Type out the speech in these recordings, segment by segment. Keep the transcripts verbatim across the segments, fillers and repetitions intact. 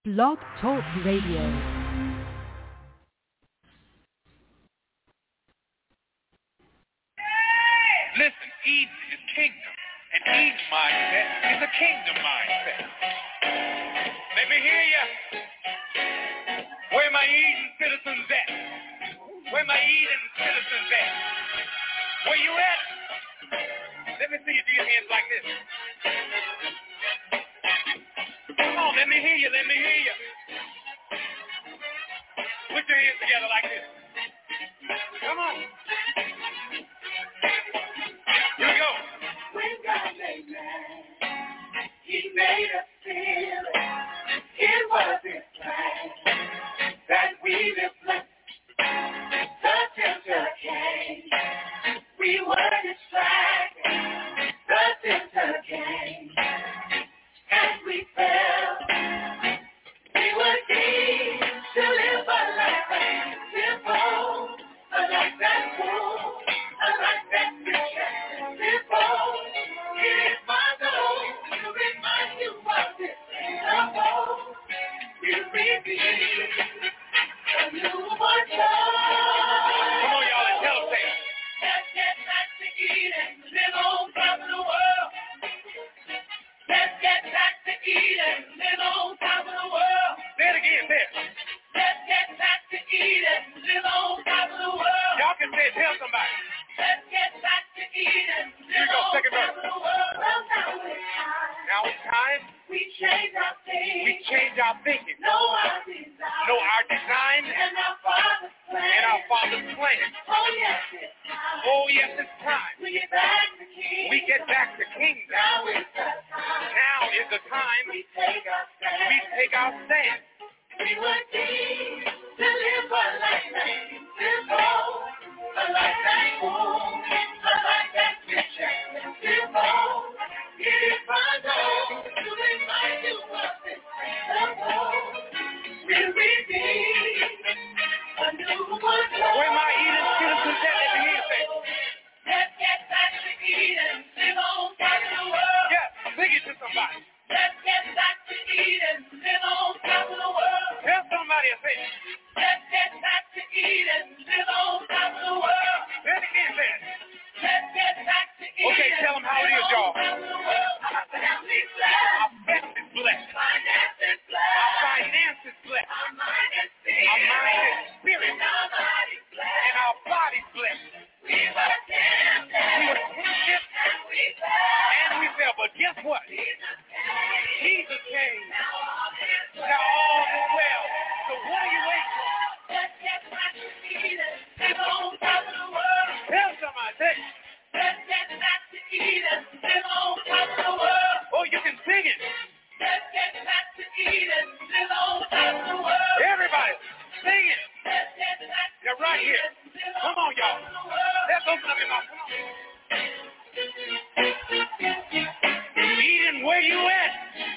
Blog Talk Radio. Listen, Eden is kingdom, and Eden mindset is a kingdom mindset. Let me hear you. Where my Eden citizens at? Where my Eden citizens at? Where you at? Let me see you do your hands like this. Come on, let me hear you, let me hear you. Put your hands together like this. Come on. Here we go. When God made man, He made us feel it. It was His plan that we reflect. The tempter came. We were distracted. The tempter came. And we fell. We were deemed to live a life that's simple, a life that's full, a life that's rich. Simple. It is my goal to remind you of this principle. We repeat a newborn child. Come on, y'all, and tell us that. Let's get back to Eden, live on top of the world. Let's get back to Eden, live on top of the world. Say it again, say it. Let's get back to Eden, live on top of the world. Y'all can say it, tell somebody. Let's get back to Eden, Here we live go, on second top verse. of the world. Well, now it's time. Now it's time We change our we thinking, change our thinking, know our desire, know our design, and our Father's plan. and our Father's plan. Oh, yes, it's time. Oh, yes, it's time. We get back to King. We get back to kingdom. Now is the time. Now is the time We take our stand. we take our stand. We were deemed to live a life that's simple, a life that's full, a life that's rich and simple. It is my goal to remind you of this principle. We redeem a new world. Where my Eden citizens at? Let me hear you say. Let's get back to Eden, live on top of the world. Yeah, sing it to somebody. Let's get back to Eden, live on top of the world. Tell somebody and say it. Let's get back to Eden, live on top of the world. Say it again, say it. Let's get back to Eden. Okay, tell them how it is, y'all. Live on top of the world. Our family's blessed. Our best is blessed. Finance is Our blessed. finance is blessed. Our mind is Our mind is spirit. and our body's blessed. And our body's blessed. We were tempted. We were tempted And we fell. and we fell, but guess what? Jesus came. Jesus came. Now all is well. Now all is well. So what are you waiting for? Let's get back to Eden, live on top of the world. Tell somebody. Say it. Let's get back to Eden, live on top of the world. Oh, you can sing it. Let's get back to Eden, live on top of the world. Everybody, sing it. Let's get back to They're right here. Eden, live Come on, y'all. top of the world. Let's open up your mouth. Come on. Eden, where you at?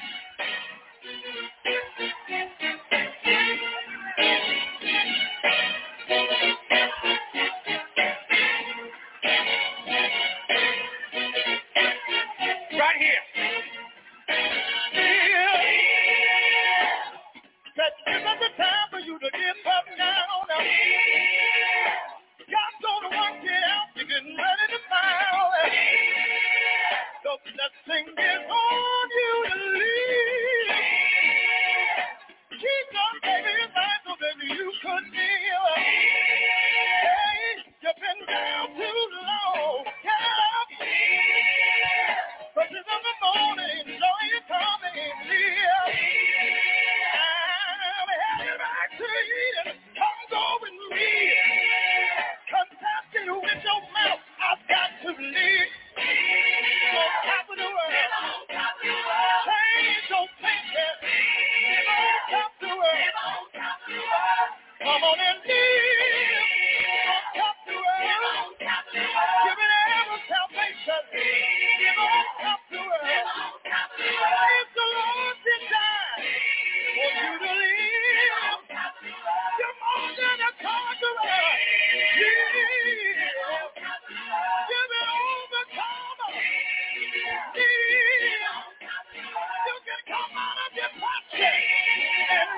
Right here. That this is the time for you to dip up now. now. God's gonna work it out. You're getting ready to find it. The blessing is on you to leave. Jesus gave you his life so that you could live. Hey, you've been down too long. Get up. But this is the morning, joy is coming near. I'm headed back to Eden. Come go with me. Confess it with your mouth. I've got to live. On top of the world. Change your thinking. Live on top of the world. Come on and live. On top of the world. Give it ever salvation. Live on top of the world. If the Lord desires for you to live, you're more than a conqueror. Live. Give it overcomer. Live. You can come out of depression and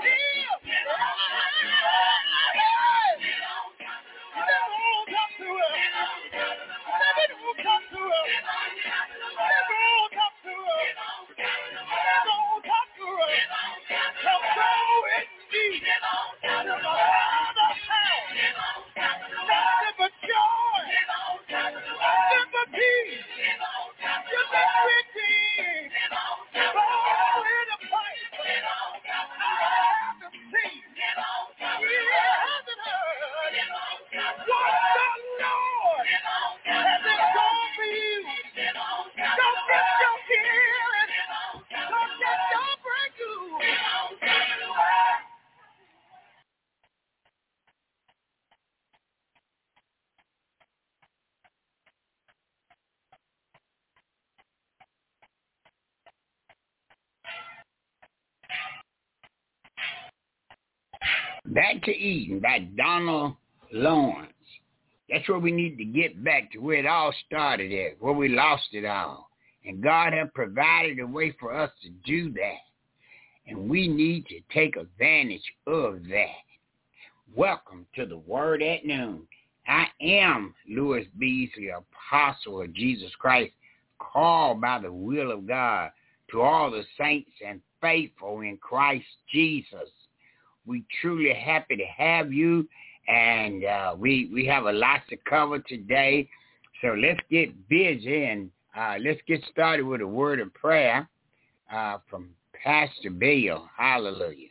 Back to Eden by Donald Lawrence. That's where we need to get back to where it all started at, where we lost it all. And God has provided a way for us to do that. And we need to take advantage of that. Welcome to the Word at Noon. I am Louis Beasley, apostle of Jesus Christ, called by the will of God to all the saints and faithful in Christ Jesus. We truly happy to have you, and uh, we we have a lot to cover today. So let's get busy, and uh, let's get started with a word of prayer uh, from Pastor Bill. Hallelujah.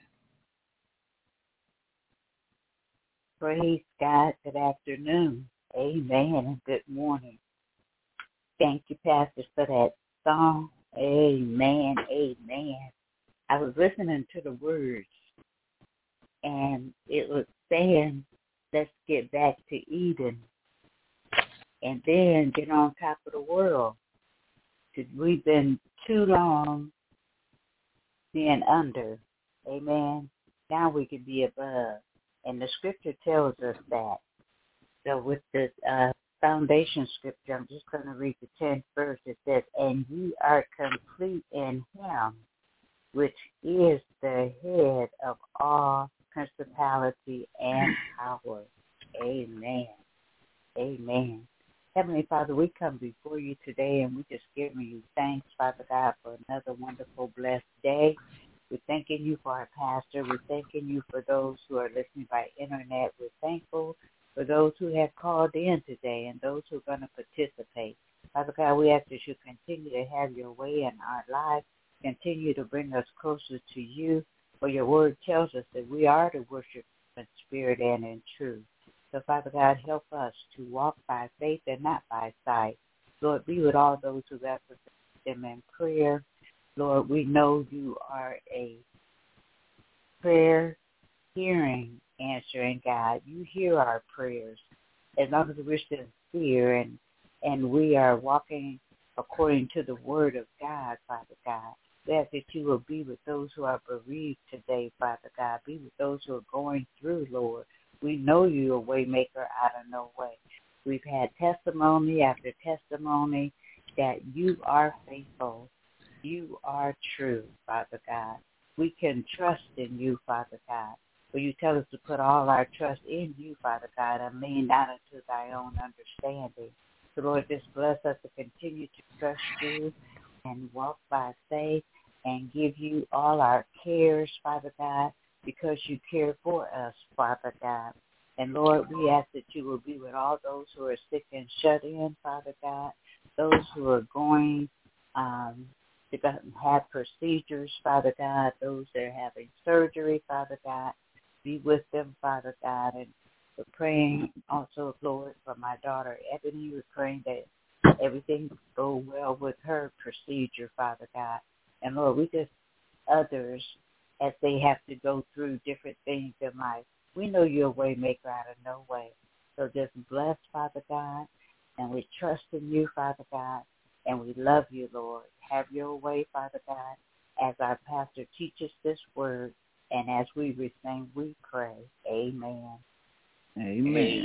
Praise God. Good afternoon. Amen. And good morning. Thank you, Pastor, for that song. Amen. Amen. I was listening to the words, and it was saying, let's get back to Eden and then get on top of the world. We've been too long being under. Amen. Now we can be above. And the scripture tells us that. So with the uh, foundation scripture, I'm just going to read the tenth verse. It says, and ye are complete in him, which is the head of all principality and power. Amen. Amen. Heavenly Father, we come before you today, and we just give you thanks, Father God, for another wonderful, blessed day. We're thanking you for our pastor. We're thanking you for those who are listening by internet. We're thankful for those who have called in today and those who are going to participate. Father God, we ask that you continue to have your way in our lives, continue to bring us closer to you, for your word tells us that we are to worship in spirit and in truth. So, Father God, help us to walk by faith and not by sight. Lord, be with all those who represent them in prayer. Lord, we know you are a prayer hearing, answering God. You hear our prayers as long as we're sincere and, and we are walking according to the word of God, Father God. We ask that you will be with those who are bereaved today, Father God. Be with those who are going through, Lord. We know you're a way maker out of no way. We've had testimony after testimony that you are faithful. You are true, Father God. We can trust in you, Father God. For you tell us to put all our trust in you, Father God, and lean not into thy own understanding. So, Lord, just bless us to continue to trust you and walk by faith and give you all our cares, Father God, because you care for us, Father God. And, Lord, we ask that you will be with all those who are sick and shut in, Father God, those who are going um, to have procedures, Father God, those that are having surgery, Father God. Be with them, Father God. And we're praying also, Lord, for my daughter, Ebony. We're praying that everything go well with her procedure, Father God. And, Lord, we just, others, as they have to go through different things in life, we know you're a way maker out of no way. So just bless, Father God, and we trust in you, Father God, and we love you, Lord. Have your way, Father God, as our pastor teaches this word, and as we receive, we pray. Amen. Amen.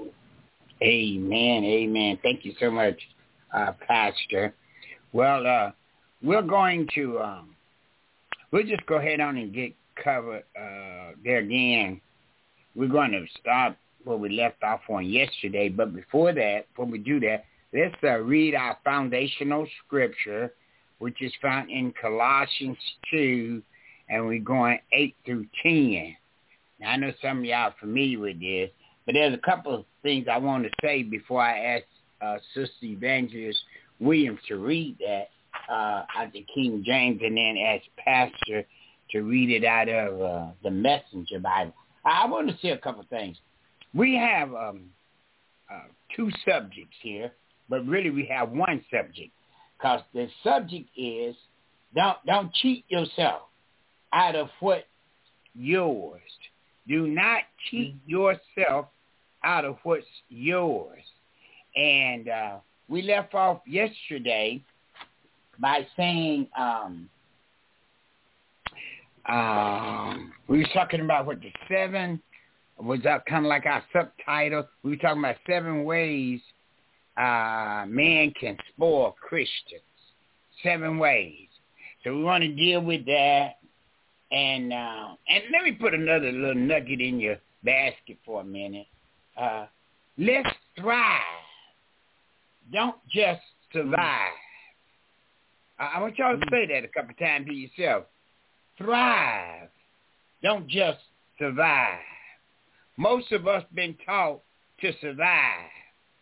Amen. Amen. Thank you so much, uh, Pastor. Well, uh, we're going to, um, we'll just go ahead on and get covered uh, there again. We're going to start where we left off on yesterday, but before that, before we do that, let's uh, read our foundational scripture, which is found in Colossians two, and we're going eight through ten. Now, I know some of y'all are familiar with this, but there's a couple of things I want to say before I ask uh, Sister Evangelist Williams to read that uh, out of the King James, and then ask Pastor to read it out of uh, the Messenger Bible. I want to say a couple of things. We have um, uh, two subjects here, but really we have one subject, because the subject is don't don't cheat yourself out of what's yours. Do not cheat yourself out of what's yours. And uh, we left off yesterday by saying um, um, we were talking about what the seven was that kind of like our subtitle. We were talking about seven ways uh, man can spoil Christians. Seven ways. So we want to deal with that. And uh, and let me put another little nugget in your basket for a minute. Uh, let's thrive. Don't just survive. I, I want y'all to say that a couple times to yourself. Thrive. Don't just survive. Most of us been taught to survive.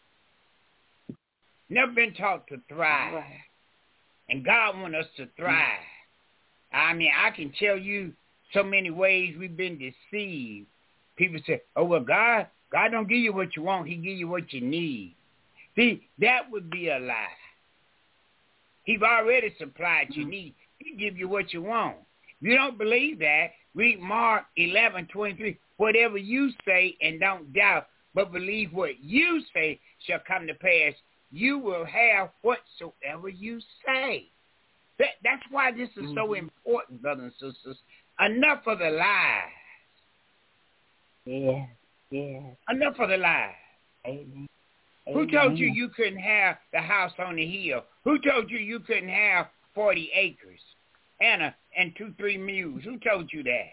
Never been taught to thrive. Right. And God wants us to thrive. I mean, I can tell you so many ways we've been deceived. People say, oh, well, God, God don't give you what you want. He give you what you need. See, that would be a lie. He's already supplied your need. He give you what you want. If you don't believe that, read Mark eleven twenty-three. Whatever you say and don't doubt, but believe what you say shall come to pass, you will have whatsoever you say. That, that's why this is mm-hmm. so important, brothers and sisters. Enough of the lies. Yes, yes. Enough of the lies. Amen. Who told you you couldn't have the house on the hill? Who told you you couldn't have forty acres and a, and two, three mules? Who told you that?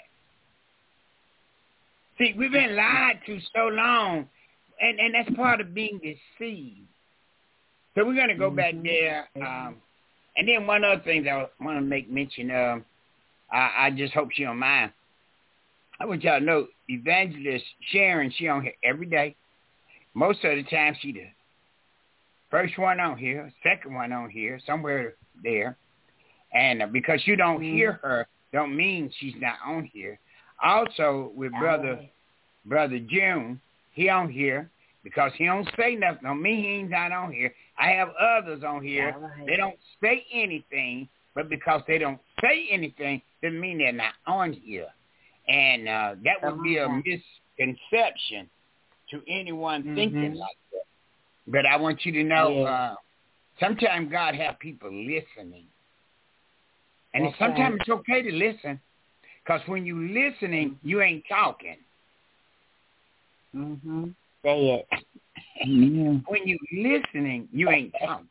See, we've been lied to so long, and, and that's part of being deceived. So we're going to go mm-hmm. back there. Um, and then one other thing that I want to make mention of, I, I just hope she don't mind. I want y'all to know, Evangelist Sharon, she on here every day. Most of the time, she the first one on here, second one on here, somewhere there. And uh, because you don't mm-hmm. hear her, don't mean she's not on here. Also, with All brother right. brother June, he on here because he don't say nothing. Don't mean he's not on here. I have others on here. Right. They don't say anything, but because they don't say anything, doesn't mean they're not on here. And uh, that would be a misconception to anyone mm-hmm. thinking like that. But I want you to know, yeah. uh, sometimes God have people listening. And okay. sometimes it's okay to listen. Because when you listening, you ain't talking. Mm-hmm. Say it. When you listening, you ain't talking.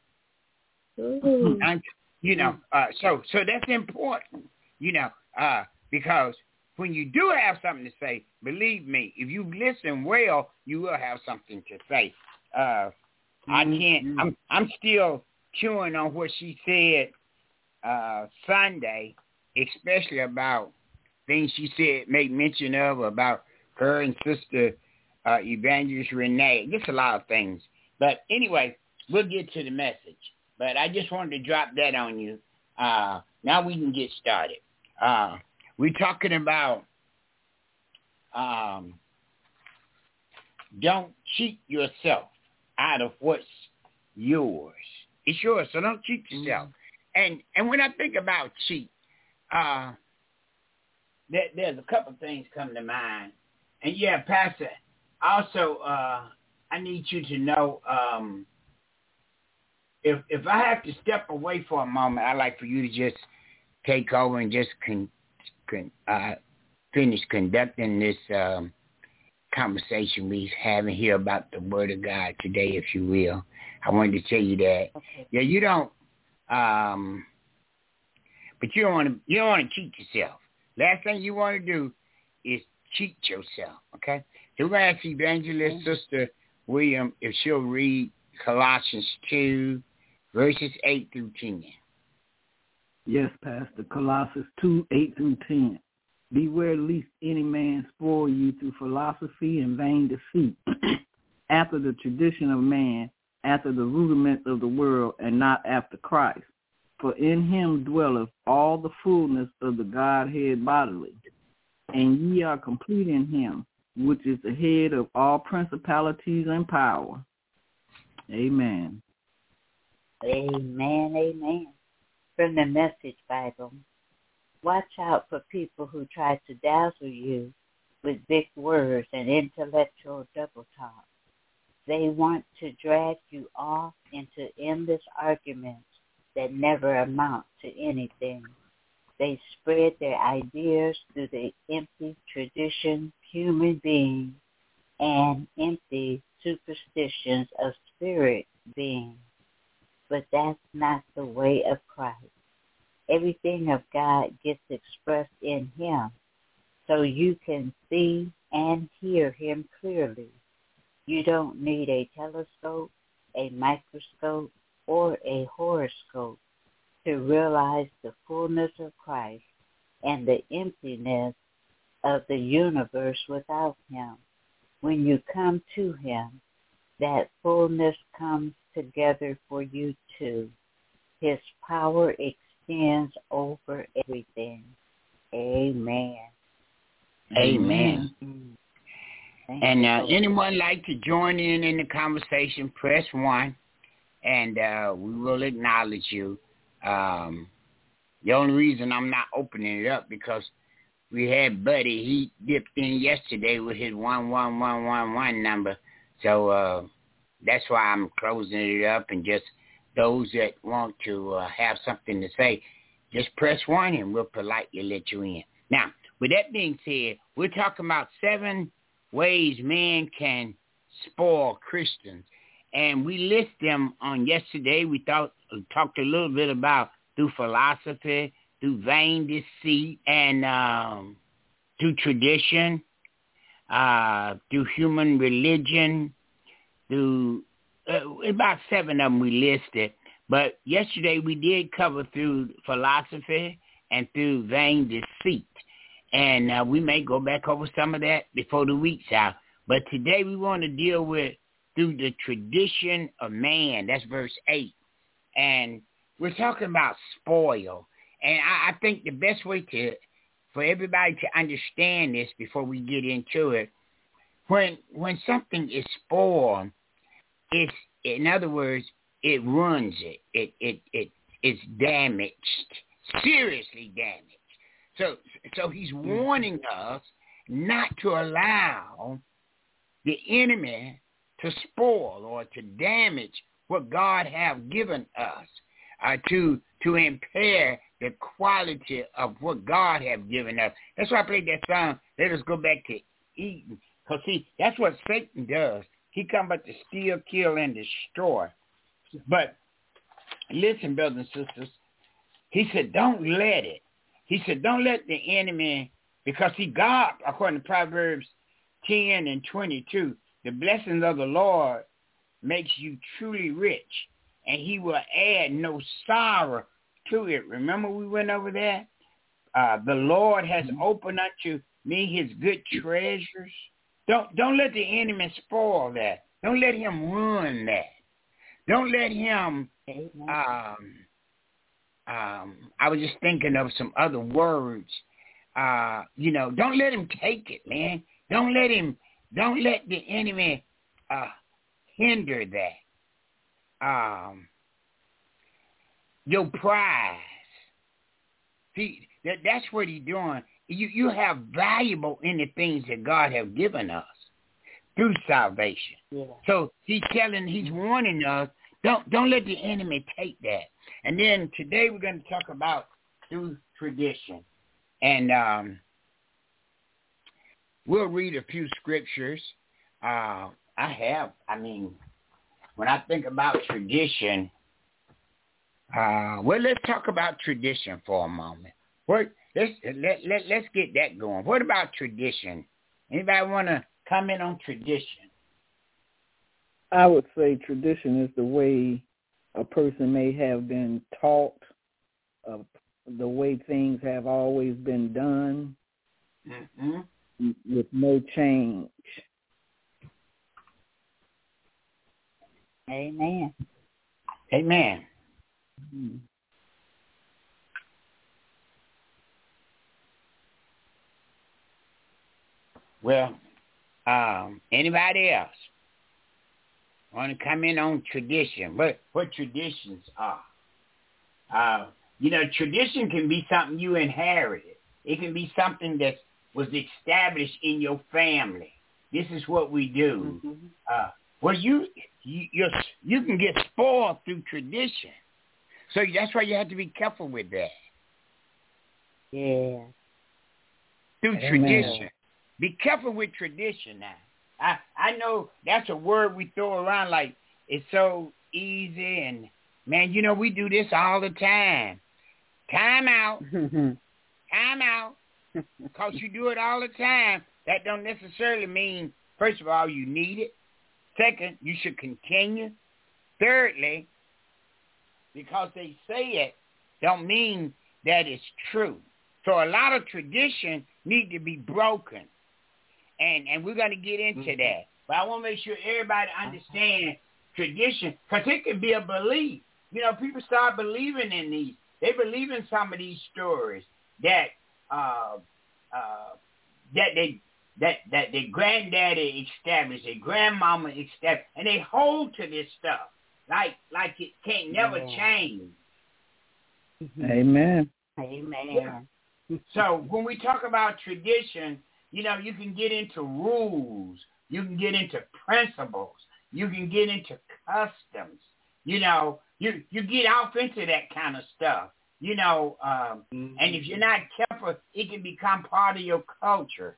And, you know, uh, so so that's important, you know, uh, because when you do have something to say, believe me, if you listen well, you will have something to say. Uh, I can't, I'm, I'm still chewing on what she said uh, Sunday, especially about things she said, made mention of about her and Sister uh, Evangelist Renee. Just a lot of things. But anyway, we'll get to the message. But I just wanted to drop that on you. Uh, now we can get started. Uh, we're talking about um, don't cheat yourself out of what's yours. It's yours, so don't cheat yourself. Mm-hmm. And and when I think about cheat, uh, there, there's a couple things come to mind. And yeah, Pastor, also, uh, I need you to know, um, if if I have to step away for a moment, I'd like for you to just take over and just con, con, uh, finish conducting this um, conversation we're having here about the Word of God today, if you will. I wanted to tell you that. Okay. Yeah, you don't, um, but you don't want to. You don't want to cheat yourself. Last thing you want to do is cheat yourself. Okay. So we're gonna ask Evangelist mm-hmm. Sister William if she'll read Colossians two, verses eight through ten. Yes, Pastor. Colossians two, eight through ten. Beware lest any man spoil you through philosophy and vain deceit, after the tradition of man, after the rudiments of the world, and not after Christ. For in him dwelleth all the fullness of the Godhead bodily. And ye are complete in him, which is the head of all principalities and power. Amen. Amen, amen. From the Message Bible. Watch out for people who try to dazzle you with big words and intellectual double talk. They want to drag you off into endless arguments that never amount to anything. They spread their ideas through the empty tradition human beings and empty superstitions of spirit beings. But that's not the way of Christ. Everything of God gets expressed in him, so you can see and hear him clearly. You don't need a telescope, a microscope, or a horoscope to realize the fullness of Christ and the emptiness of the universe without him. When you come to him, that fullness comes together for you too. His power extends over everything. Amen. Amen. Mm-hmm. And uh, anyone like to join in in the conversation, press one, and uh, we will acknowledge you. Um, the only reason I'm not opening it up because we had Buddy. He dipped in yesterday with his one one one one one number, so uh, that's why I'm closing it up. And just those that want to uh, have something to say, just press one, and we'll politely let you in. Now, with that being said, we're talking about seven ways man can spoil Christians. And we list them on yesterday. We thought, talked a little bit about through philosophy, through vain deceit, and um, through tradition, uh, through human religion, through uh, about seven of them we listed. But yesterday we did cover through philosophy and through vain deceit. And uh, we may go back over some of that before the week's out. But today we want to deal with through the tradition of man. That's verse eight. And we're talking about spoil. And I, I think the best way to for everybody to understand this before we get into it, when when something is spoiled, it's, in other words, it ruins it. It it it it's damaged, seriously damaged. So so he's warning us not to allow the enemy to spoil or to damage what God have given us, uh, to to impair the quality of what God have given us. That's why I played that song, Let Us Go Back to Eden. Because, see, that's what Satan does. He comes but to steal, kill, and destroy. But listen, brothers and sisters, he said, don't let it. He said, don't let the enemy, because see, God, according to Proverbs ten and twenty-two, the blessings of the Lord makes you truly rich, and he will add no sorrow to it. Remember we went over that? Uh, the Lord has opened unto me his good treasures. Don't don't let the enemy spoil that. Don't let him ruin that. Don't let him, um, um, I was just thinking of some other words. Uh, you know, don't let him take it, man. Don't let him, don't let the enemy uh, hinder that. Um, your prize. See, that, that's what he's doing. You you have valuable in the things that God has given us through salvation. Yeah. So he's telling, he's warning us, don't don't let the enemy take that. And then today we're going to talk about through tradition. And um, we'll read a few scriptures. Uh, I have, I mean, when I think about tradition, uh, well, let's talk about tradition for a moment. What, let's, let, let, let's get that going. What about tradition? Anybody want to comment on tradition? I would say tradition is the way a person may have been taught, uh, the way things have always been done, mm-hmm. with no change. Amen. Amen. Mm-hmm. Well, um, anybody else want to come in on tradition? What what traditions are? Uh, you know, tradition can be something you inherited. It can be something that was established in your family. This is what we do. Mm-hmm. Uh, well, you you you're, you can get spoiled through tradition. So that's why you have to be careful with that. Yeah. Through Amen. tradition. Be careful with tradition now. I, I know that's a word we throw around like it's so easy and, man, you know, we do this all the time. Time out. Time out. Because you do it all the time, that don't necessarily mean, first of all, you need it. Second, you should continue. Thirdly, because they say it, don't mean that it's true. So a lot of tradition need to be broken. And and we're going to get into mm-hmm. that. But I want to make sure everybody understands tradition, because it can be a belief. You know, people start believing in these. They believe in some of these stories that uh, uh, that they that that their granddaddy established, their grandmama established, and they hold to this stuff like like it can't never yeah. change. Amen. Amen. Yeah. So when we talk about tradition, you know, you can get into rules, you can get into principles, you can get into customs. You know, you you get off into that kind of stuff. You know, um, mm-hmm. and if you're not careful, it can become part of your culture.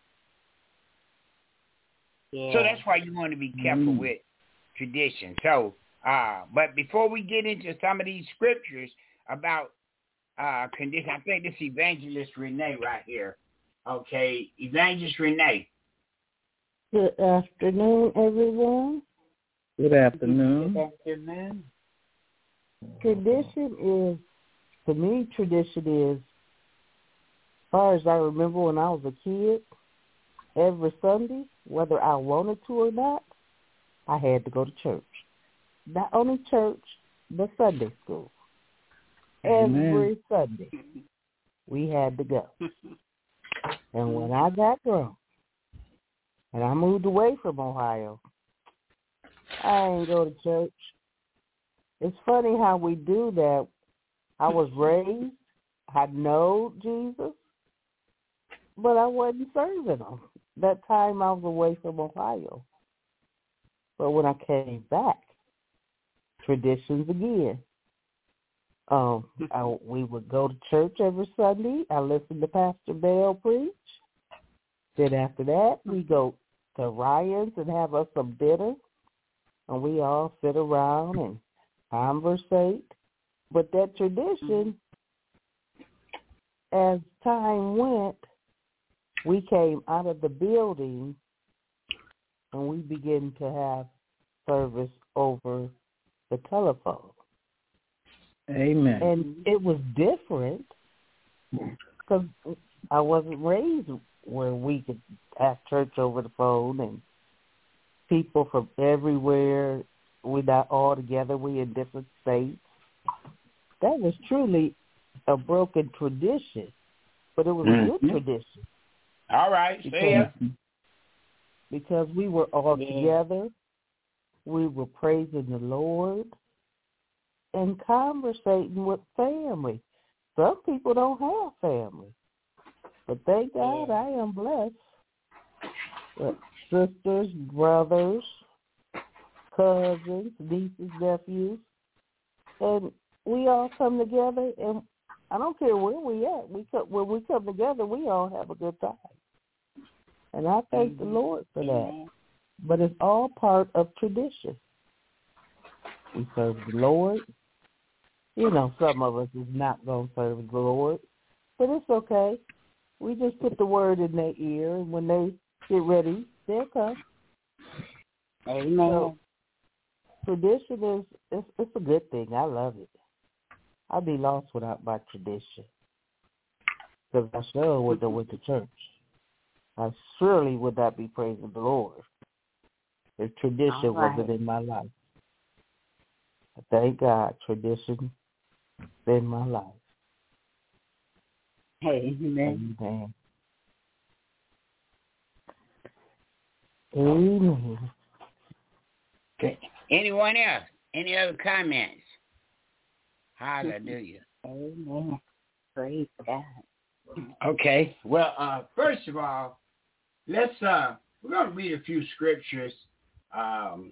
Yeah. So that's why you want to be careful mm. with tradition. So, uh, but before we get into some of these scriptures about uh, condition, I think this Evangelist Renee right here. Okay, Evangelist Renee. Good afternoon, everyone. Good afternoon. Good afternoon. Tradition is, for me, tradition is, as far as I remember when I was a kid, every Sunday, whether I wanted to or not, I had to go to church. Not only church, but Sunday school. Amen. Every Sunday, we had to go. And when I got grown, and I moved away from Ohio, I ain't go to church. It's funny how we do that. I was raised, I know Jesus, but I wasn't serving him. That time I was away from Ohio. But when I came back, traditions again. Um, I, we would go to church every Sunday. I listened to Pastor Bell preach. Then after that, we go to Ryan's and have us some dinner. And we all sit around and conversate. But that tradition, as time went, we came out of the building and we began to have service over the telephone. Amen. And it was different because I wasn't raised where we could have church over the phone and people from everywhere. We're not all together. We in different states. That was truly a broken tradition, but it was mm-hmm. a good tradition. All right, because, see ya. Because we were all yeah. together. We were praising the Lord and conversating with family. Some people don't have family, but thank God I am blessed with sisters, brothers, cousins, nieces, nephews, and we all come together. And I don't care where we at. We come, when we come together, we all have a good time, and I thank mm-hmm. the Lord for that. But it's all part of tradition. We serve the Lord. You know, some of us is not going to serve the Lord, but it's okay. We just put the word in their ear, and when they get ready, they'll come. Amen. So, tradition is it's, it's a good thing. I love it. I'd be lost without my tradition, because I sure would have went to church. I surely would not be praising the Lord if tradition right. wasn't in my life. Thank God, tradition in my life. Amen. Amen. Amen. Okay. Anyone else? Any other comments? Hallelujah. Amen. Praise God. Okay. Well, uh, first of all, let's uh, we're going to read a few scriptures. Um,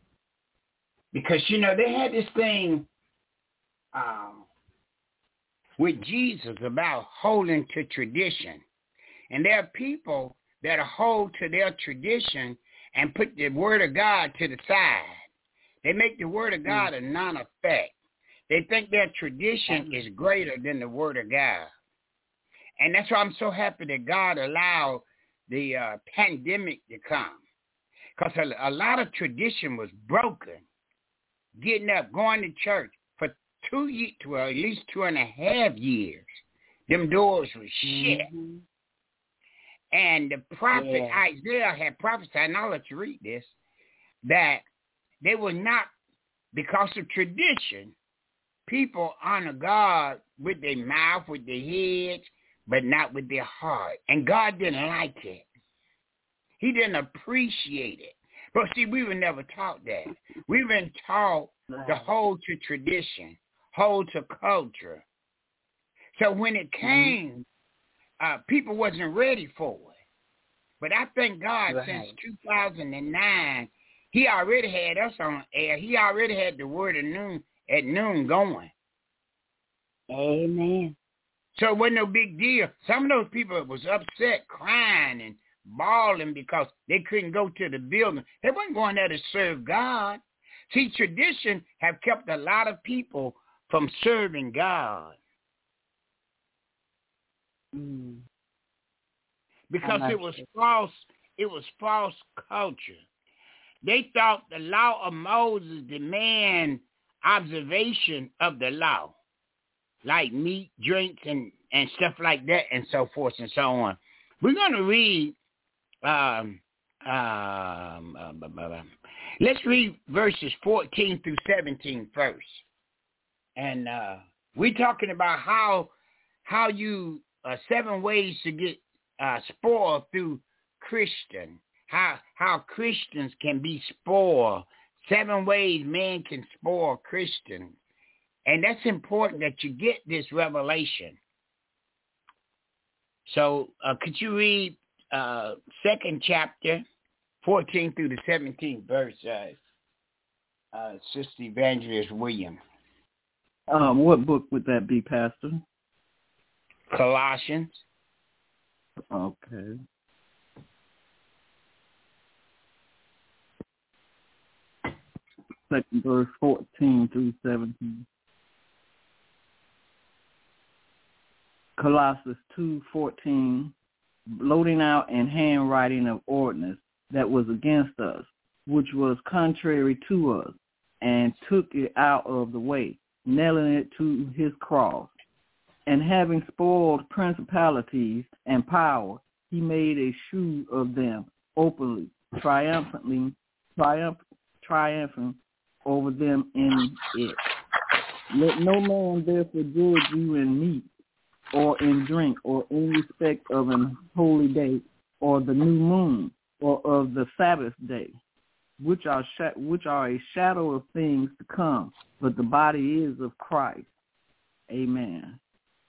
Because, you know, they had this thing, um, with Jesus about holding to tradition. And there are people that hold to their tradition and put the word of God to the side. They make the word of God a non-effect. They think their tradition is greater than the word of God. And that's why I'm so happy that God allowed the uh, pandemic to come. Because a, a lot of tradition was broken. Getting up, going to church for two years, well, at least two and a half years. Them doors were shut. Mm-hmm. And the prophet yeah. Isaiah had prophesied, and I'll let you read this, that they were not, because of tradition, people honor God with their mouth, with their heads, but not with their heart. And God didn't like it. He didn't appreciate it. But see, we were never taught that. We've been taught to hold to tradition, hold to culture. So when it came, uh, people wasn't ready for it. But I thank God right. since two thousand nine, he already had us on air. He already had the word at noon, at noon going. Amen. So it wasn't no big deal. Some of those people was upset, crying and bawling because they couldn't go to the building. They weren't going there to serve God. See, tradition have kept a lot of people from serving God. Mm. Because it was false, it was false culture. They thought the law of Moses demand observation of the law, like meat, drinks, and, and stuff like that, and so forth and so on. We're going to read, um, um, uh, let's read verses fourteen through seventeen first. And uh, we're talking about how, how you, uh, seven ways to get uh, spoiled through Christian. How how Christians can be spoiled. Seven ways man can spoil Christians. And that's important that you get this revelation. So uh, could you read uh, second chapter, fourteen through the seventeenth verse, uh, uh, Sister Evangelist William? Um, what book would that be, Pastor? Colossians. Okay. Second verse fourteen through seventeen. Colossians two fourteen, blotting out and handwriting of ordinance that was against us, which was contrary to us, and took it out of the way, nailing it to his cross. And having spoiled principalities and power, he made a shoe of them openly, triumphantly, triumph, triumphing over them in it. Let no man therefore judge you in meat, or in drink, or in respect of an holy day, or the new moon, or of the Sabbath day, which are sh- which are a shadow of things to come, but the body is of Christ. Amen.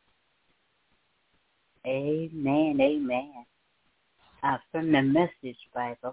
Amen, amen. Uh, from the Message Bible.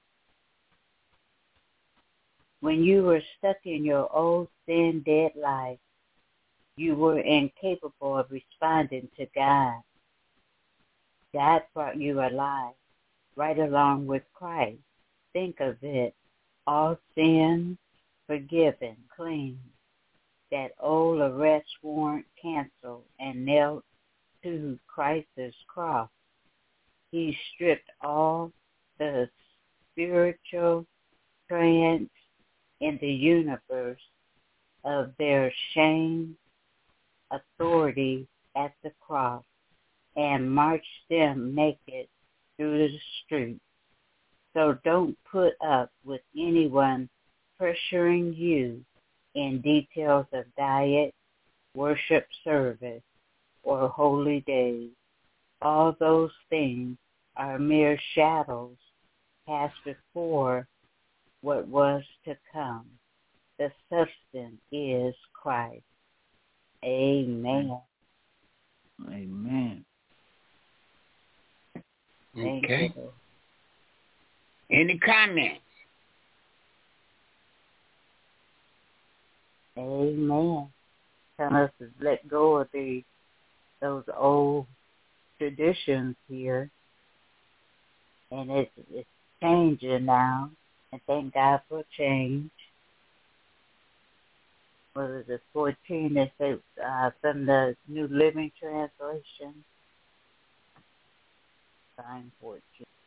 When you were stuck in your old sin-dead life, you were incapable of responding to God. God brought you alive, right along with Christ. Think of it. All sins forgiven, clean. That old arrest warrant canceled and nailed to Christ's cross. He stripped all the spiritual trance in the universe of their shame, authority at the cross, and marched them naked through the streets. So don't put up with anyone pressuring you in details of diet, worship service, or holy days. All those things are mere shadows past before what was to come. The substance is Christ. Amen. Amen. Thank okay. you. Any comments? Amen. Tell us to let go of the those old traditions here, and it's, it's changing now, and thank God for change. What is it, fourteen, they say, uh, from the New Living Translation, sign fourteen.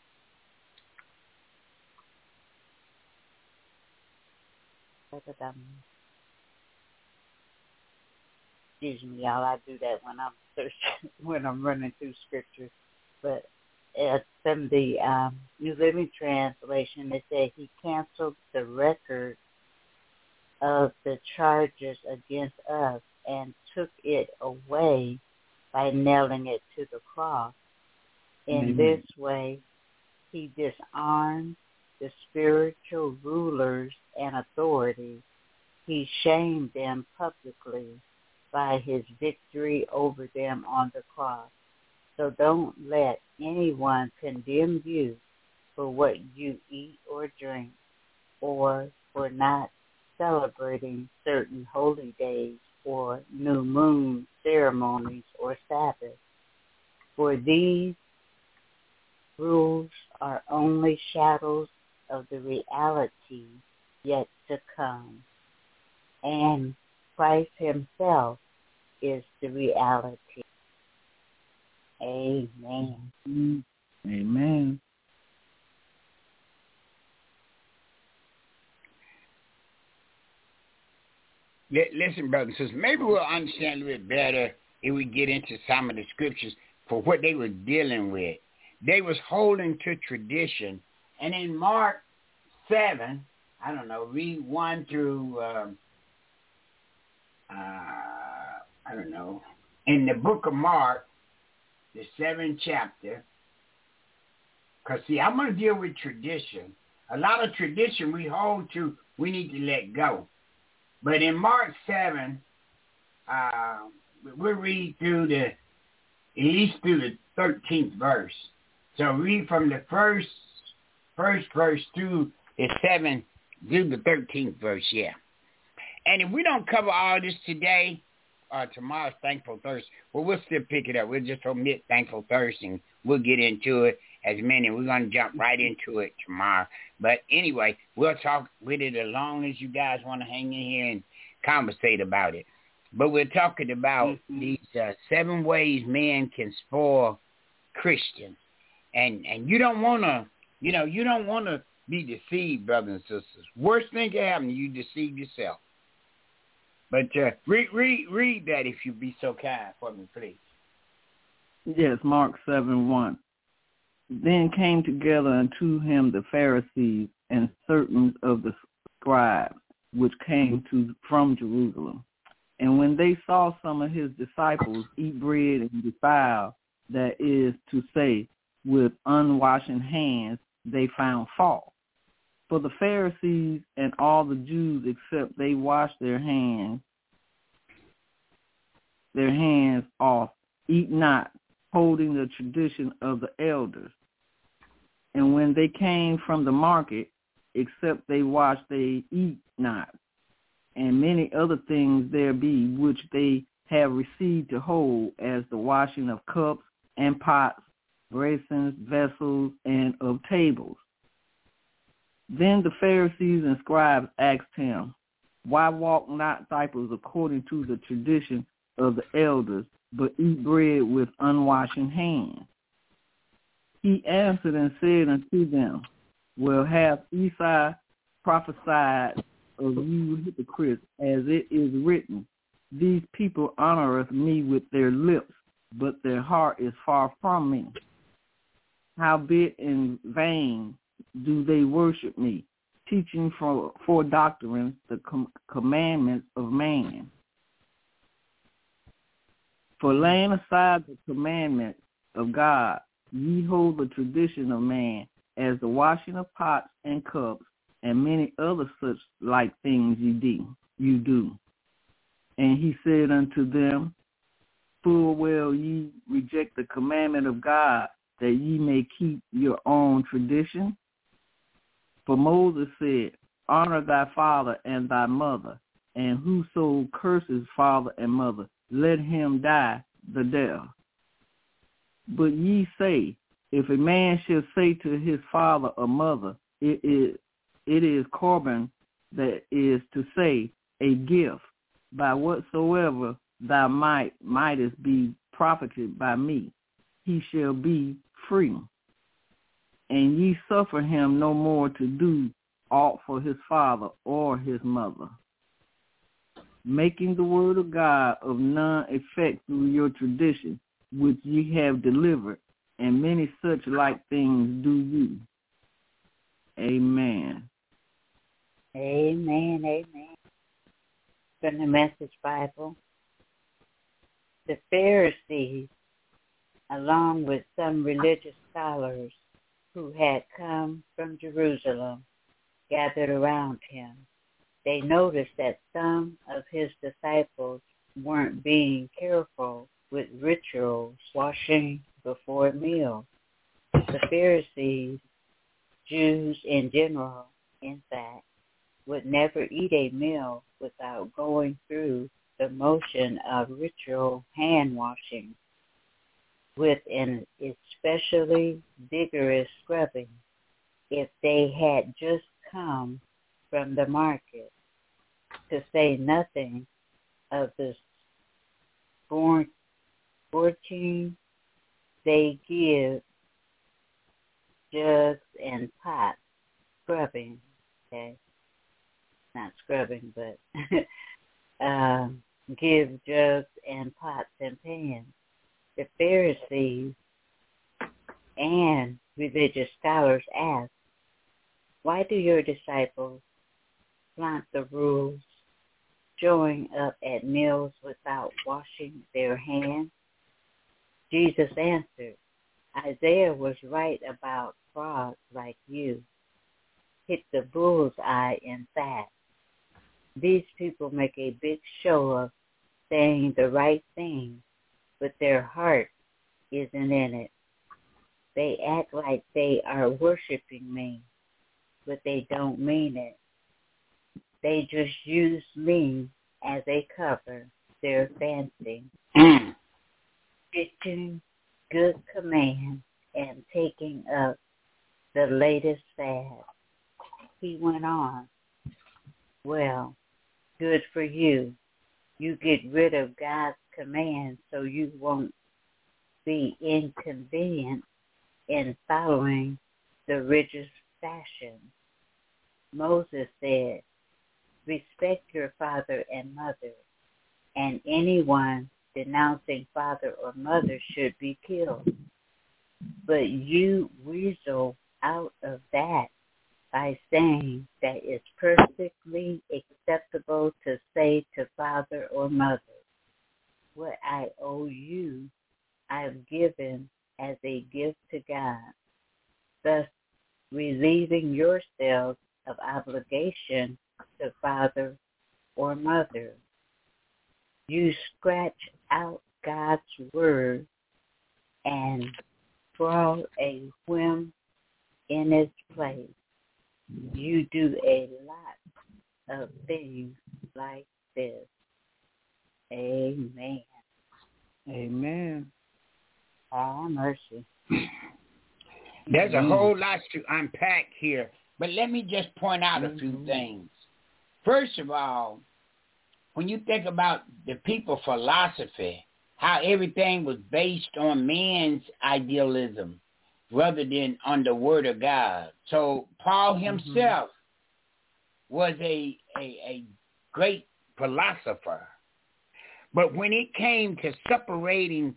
Excuse me, y'all. I do that when I'm searching, when I'm running through scriptures. But it's from the um, New Living Translation. It said he canceled the record of the charges against us and took it away by nailing it to the cross. In mm-hmm. this way, he disarmed the spiritual rulers and authorities. He shamed them publicly by his victory over them on the cross. So don't let anyone condemn you for what you eat or drink, or for not celebrating certain holy days or new moon ceremonies or Sabbath. For these rules are only shadows of the reality yet to come. And Christ himself is the reality. Amen. Amen. Listen, brothers and sisters, maybe we'll understand a little bit better if we get into some of the scriptures for what they were dealing with. They was holding to tradition. And in Mark seven, I don't know, read one through, um, uh, I don't know, in the book of Mark, the seventh chapter, because, see, I'm going to deal with tradition. A lot of tradition we hold to, we need to let go. But in Mark seven, uh, we'll read through the, at least through the thirteenth verse. So read from the first first verse through the seventh, through the thirteenth verse, yeah. And if we don't cover all this today, uh, tomorrow's Thankful Thursday, well, we'll still pick it up. We'll just omit Thankful Thursday, and we'll get into it as many. We're going to jump right into it tomorrow. But anyway, we'll talk with it as long as you guys want to hang in here and conversate about it. But we're talking about mm-hmm. these uh, seven ways men can spoil Christians. And and you don't want to, you know, you don't want to be deceived, brothers and sisters. Worst thing can happen, you deceive yourself. But uh, read, read, read that if you be so kind for me, please. Yes, Mark seven one. Then came together unto him the Pharisees and certain of the scribes, which came to from Jerusalem. And when they saw some of his disciples eat bread and defile, that is to say, with unwashed hands, they found fault. For the Pharisees and all the Jews, except they wash their hands, their hands off, eat not, holding the tradition of the elders. And when they came from the market, except they wash, they eat not. And many other things there be which they have received to hold, as the washing of cups and pots, basins, vessels, and of tables. Then the Pharisees and scribes asked him, Why walk not disciples according to the tradition of the elders, but eat bread with unwashed hands? He answered and said unto them, Well, hath Isaiah prophesied of you hypocrites, as it is written, These people honoreth me with their lips, but their heart is far from me. Howbeit in vain do they worship me, teaching for, for doctrine the com- commandments of man. For laying aside the commandments of God, ye hold the tradition of man, as the washing of pots and cups, and many other such like things ye do. You do. And he said unto them, Full well ye reject the commandment of God, that ye may keep your own tradition. For Moses said, Honor thy father and thy mother, and whoso curses father and mother, let him die. the death. But ye say, if a man shall say to his father or mother, it is, it is Corban, that is to say, a gift, by whatsoever thou might mightest be profited by me, he shall be free. And ye suffer him no more to do aught for his father or his mother, making the word of God of none effect through your tradition, which ye have delivered, and many such like things do you. Amen. Amen, amen. From the Message Bible, the Pharisees, along with some religious scholars who had come from Jerusalem, gathered around him. They noticed that some of his disciples weren't being careful with rituals, washing before meals. The Pharisees, Jews in general, in fact, would never eat a meal without going through the motion of ritual hand washing with an especially vigorous scrubbing if they had just come from the market, to say nothing of the scorching they give jugs and pots, scrubbing, okay, not scrubbing, but uh, give jugs and pots and pans. The Pharisees and religious scholars asked, why do your disciples flaunt the rules, showing up at meals without washing their hands? Jesus answered, Isaiah was right about frauds like you. Hit the bull's eye in fact. These people make a big show of saying the right thing, but their heart isn't in it. They act like they are worshiping me, but they don't mean it. They just use me as a cover, their fancy, pitching good command and taking up the latest fad. He went on, well, good for you. You get rid of God's command so you won't be inconvenienced in following the religious fashion. Moses said, respect your father and mother, and anyone denouncing father or mother should be killed. But you weasel out of that by saying that it's perfectly acceptable to say to father or mother, what I owe you, I've given as a gift to God, thus relieving yourselves of obligation to father or mother. You scratch out God's word and throw a whim in its place. You do a lot of things like this. Amen. Amen. Ah, mercy. There's a whole lot to unpack here, but let me just point out a few things. First of all, when you think about the people philosophy, how everything was based on man's idealism rather than on the word of God. So Paul himself mm-hmm. was a, a, a great philosopher. But when it came to separating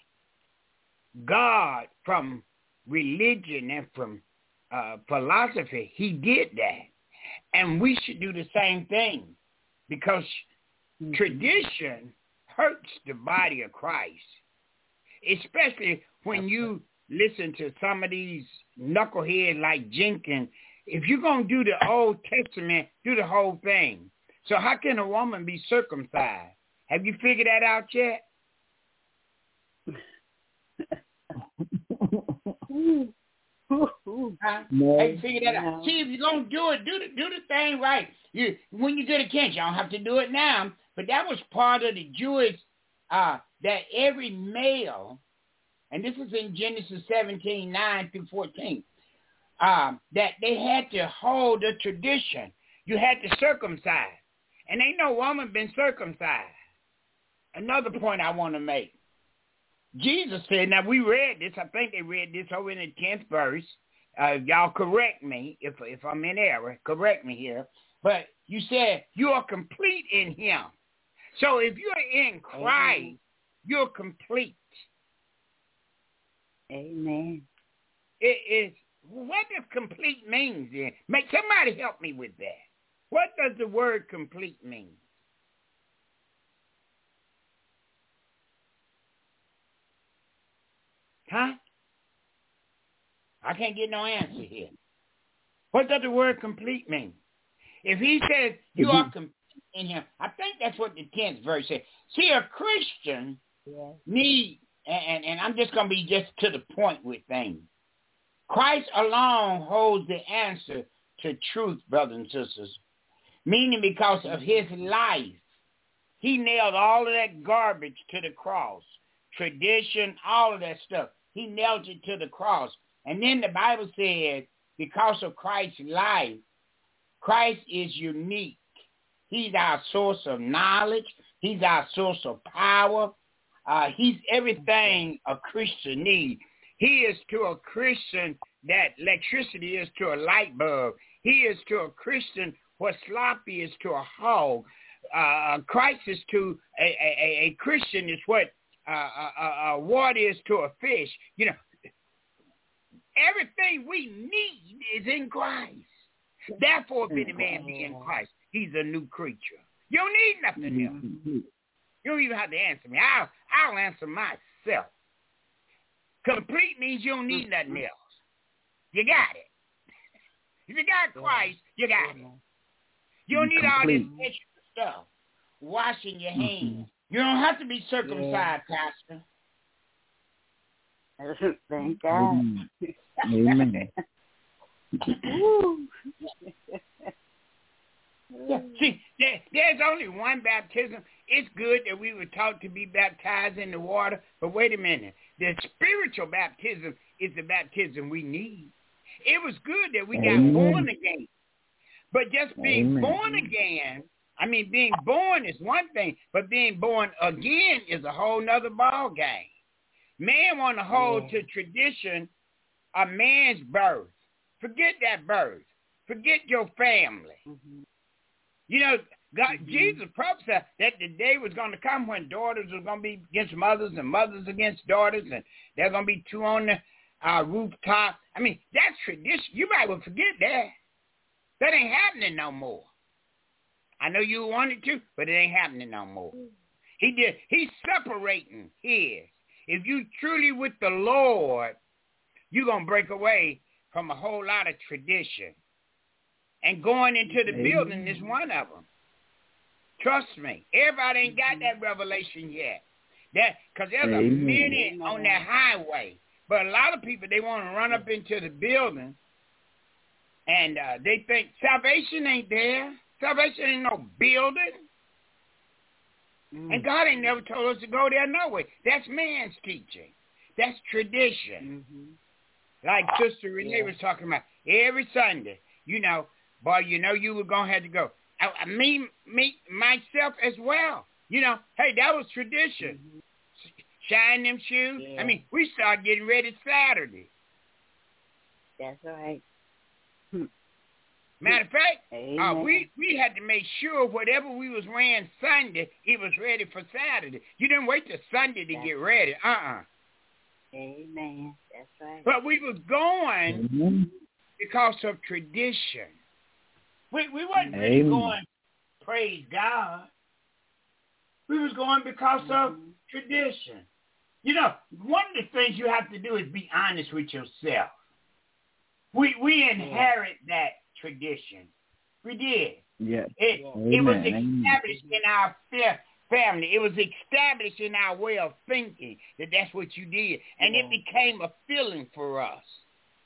God from religion and from uh, philosophy, he did that. And we should do the same thing, because tradition hurts the body of Christ, especially when you listen to some of these knuckleheads like Jenkins. If you're going to do the Old Testament, do the whole thing. So how can a woman be circumcised? Have you figured that out yet? Huh? No, Have you figured that no. out? See, if you're going to do it, do the, do the thing right. You, when you get a chance, you don't have to do it now, but that was part of the Jewish uh, that every male, and this is in Genesis seventeen, nine through fourteen, uh, that they had to hold a tradition. You had to circumcise. And ain't no woman been circumcised. Another point I want to make. Jesus said, now we read this, I think they read this over in the tenth verse. Uh, y'all correct me if if I'm in error, correct me here. But you said you are complete in him. So if you're in Christ, Amen. You're complete. Amen. It is. What does complete mean then? Make somebody help me with that. What does the word complete mean? Huh? I can't get no answer here. What does the word complete mean? If he says you are complete in him, I think that's what the tenth verse says. See, a Christian yes. need, and, and I'm just going to be just to the point with things. Christ alone holds the answer to truth, brothers and sisters. Meaning because of his life, he nailed all of that garbage to the cross. Tradition, all of that stuff. He nailed it to the cross. And then the Bible says, because of Christ's life, Christ is unique. He's our source of knowledge. He's our source of power. Uh, he's everything a Christian needs. He is to a Christian that electricity is to a light bulb. He is to a Christian what sloppy is to a hog. Uh, Christ is to a, a, a Christian is what uh, uh, uh, water is to a fish. You know, everything we need is in Christ. Therefore, if any man be in Christ, he's a new creature. You don't need nothing else. You don't even have to answer me. I'll, I'll answer myself. Complete means you don't need nothing else. You got it. If you got Christ, you got it. You don't need all this extra stuff. Washing your hands. You don't have to be circumcised, Pastor. Thank God. Amen. Yeah. See, there, there's only one baptism. It's good that we were taught to be baptized in the water, but wait a minute. The spiritual baptism is the baptism we need. It was good that we Amen. got born again, but just being Amen. born again, I mean, being born is one thing, but being born again is a whole nother ball game. Man want to hold yeah. to tradition of man's birth. Forget that birth. Forget your family. Mm-hmm. You know, God, mm-hmm. Jesus prophesied that the day was going to come when daughters were going to be against mothers and mothers against daughters, and they're going to be two on the uh, rooftop. I mean, that's tradition. You might well forget that. That ain't happening no more. I know you wanted to, but it ain't happening no more. He did. He's separating his. If you truly with the Lord, you're going to break away from a whole lot of tradition. And going into the Amen. building is one of them. Trust me. Everybody ain't got that revelation yet. That because there's Amen. a minute on that highway. But a lot of people, they want to run up into the building, and uh, they think salvation ain't there. Salvation ain't no building. Mm. And God ain't never told us to go there no way. That's man's teaching. That's tradition. Mm-hmm. Like Sister Renee yeah. was talking about every Sunday. You know, boy, you know you were going to have to go. I, I mean, me, myself as well. You know, hey, that was tradition. Mm-hmm. Shine them shoes. Yeah. I mean, we started getting ready Saturday. That's right. Matter of fact, uh, we, we had to make sure whatever we was wearing Sunday, it was ready for Saturday. You didn't wait till Sunday to That's get ready. Uh-uh. Amen. That's right. But we was going mm-hmm. because of tradition. We we wasn't really Amen. going, praise God. We was going because mm-hmm. of tradition. You know, one of the things you have to do is be honest with yourself. We we inherit yeah. that tradition. We did. Yeah. It, it was established in our family. It was established in our way of thinking that that's what you did. And yeah. it became a feeling for us.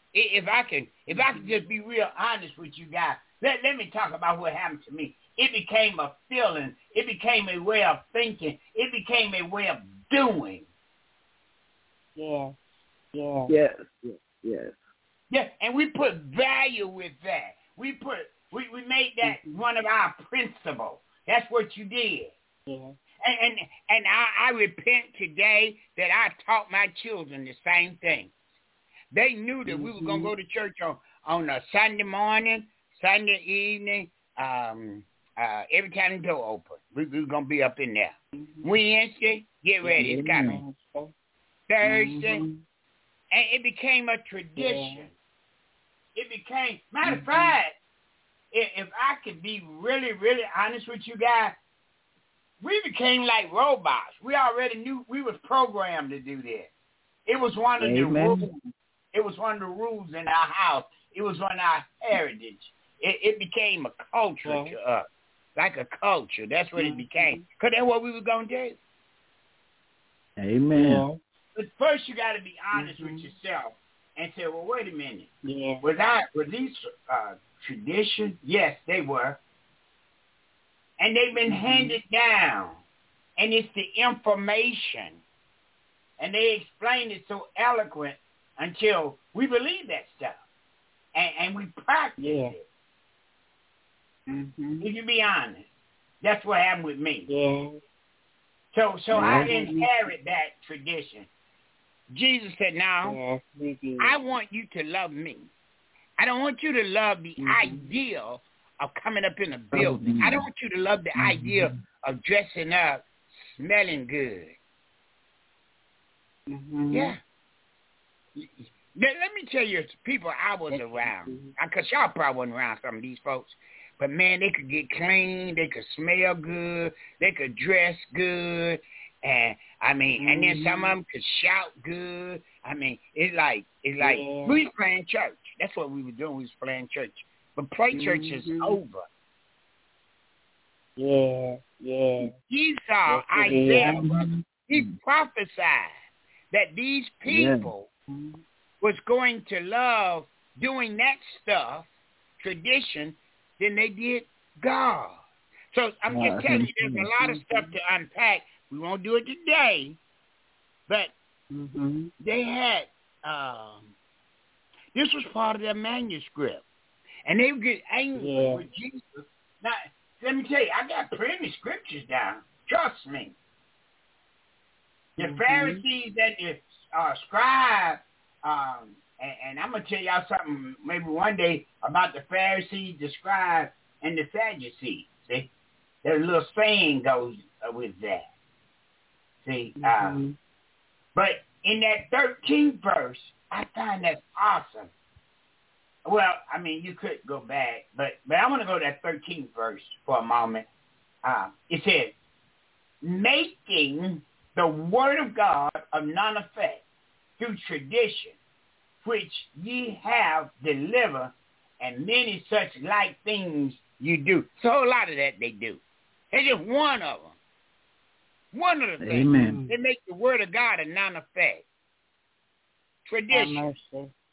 If I can, if I can just be real honest with you guys, let, let me talk about what happened to me. It became a feeling. It became a way of thinking. It became a way of doing. Yes. Yes. Yes. Yes. Yes. Yeah, and we put value with that. We put we, we made that one of our principles. That's what you did. Yes. And and, and I, I repent today that I taught my children the same thing. They knew that mm-hmm. we were gonna go to church on, on a Sunday morning, Sunday evening, um, uh, every time the door open. We, we were gonna be up in there. Mm-hmm. Wednesday, get ready, it's coming. Mm-hmm. Thursday, mm-hmm. and it became a tradition. Yeah. It became, matter of fact, if, if I could be really, really honest with you guys, we became like robots. We already knew, we was programmed to do that. It was one of Amen. the rules. It was one of the rules in our house. It was on our heritage. It, it became a culture yeah. to us, like a culture. That's what mm-hmm. it became. Because that's what we were going to do. Amen. Yeah. But first you got to be honest mm-hmm. with yourself. And say, well, wait a minute. Yeah. Was I, were these uh, traditions? Yes, they were. And they've been mm-hmm. handed down. And it's the information. And they explain it so eloquent until we believe that stuff. And, and we practice yeah. it. Mm-hmm. If you be honest. That's what happened with me. Yeah. So, so yeah. I inherit that tradition. Jesus said, now, yes, we do. I want you to love me. I don't want you to love the mm-hmm. idea of coming up in a building. Mm-hmm. I don't want you to love the mm-hmm. idea of dressing up, smelling good. Mm-hmm. Yeah. Let, let me tell you, people I was That's around, because y'all probably wasn't around some of these folks, but, man, they could get clean, they could smell good, they could dress good, and I mean, mm-hmm. and then some of them could shout good. I mean, it's like it's like yeah. we was playing church. That's what we were doing. We was playing church. But play mm-hmm. church is over. Yeah, yeah. Esau, yes, Isaiah, mm-hmm. he prophesied that these people yeah. was going to love doing that stuff, tradition, than they did God. So I'm wow, just telling you, there's a lot of stuff to unpack. We won't do it today, but mm-hmm. they had, um, this was part of their manuscript. And they would get angry yeah. with Jesus. Now, let me tell you, I got plenty of scriptures down. Trust me. The mm-hmm. Pharisees and the uh, scribes, um, and, and I'm going to tell y'all something maybe one day about the Pharisees, the scribes, and the Sadducees. See? There's a little saying goes uh, with that. See, mm-hmm. uh, but in that thirteenth verse, I find that's awesome. Well, I mean, you could go back, but but I want to go to that thirteenth verse for a moment. Uh, it says, making the word of God of none effect through tradition, which ye have delivered, and many such like things you do. So a whole lot of that they do. It's just one of them. One of the things. Amen. They make the word of God a non-effect. Tradition.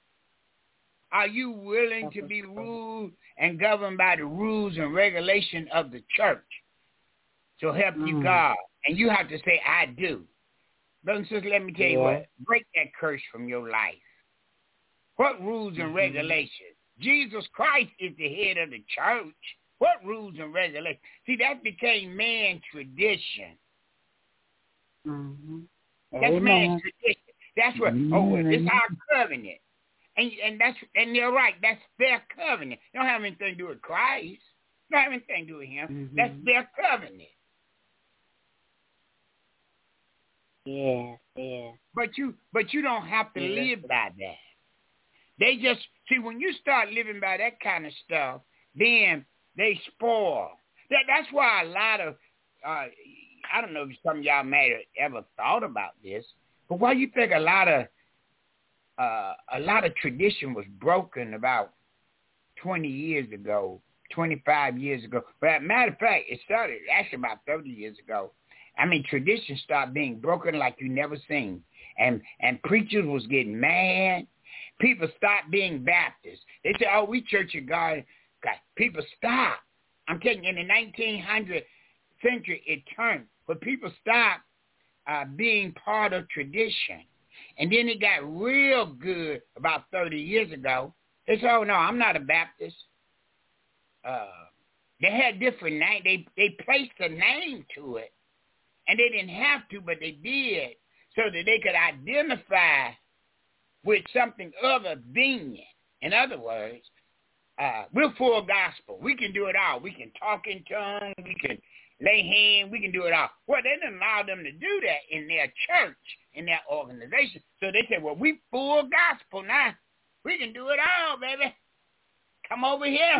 Are you willing to be ruled and governed by the rules and regulations of the church to help mm. you God? And you have to say, I do. Brothers and sisters, let me tell you yeah. what. Break that curse from your life. What rules and mm-hmm. regulations? Jesus Christ is the head of the church. What rules and regulations? See, that became man's tradition. Mm-hmm. That's Amen. man's tradition. That's what. Mm-hmm. Oh, this is our covenant, and and that's and they're right. That's their covenant. They don't have anything to do with Christ. They don't have anything to do with Him. Mm-hmm. That's their covenant. Yeah, yeah. But you, but you don't have to yeah. live by that. They just see when you start living by that kind of stuff, then they spoil. That that's why a lot of uh, I don't know if some of y'all may have ever thought about this, but why you think a lot of uh, a lot of tradition was broken about twenty years ago, twenty-five years ago. But as a matter of fact, it started actually about thirty years ago. I mean, tradition started being broken like you never seen. And and preachers was getting mad people stopped being Baptists. They say, oh, we Church of God. God. People stopped. I'm telling you, in the nineteen hundred century, it turned. But people stopped uh, being part of tradition. And then it got real good about thirty years ago. They said, oh, no, I'm not a Baptist. Uh, they had different names. They, they placed a name to it. And they didn't have to, but they did, so that they could identify with something other than. In other words, uh, we're full gospel. We can do it all. We can talk in tongues. We can lay hands. We can do it all. Well, they didn't allow them to do that in their church, in their organization. So they said, well, we full gospel now. We can do it all, baby. Come over here.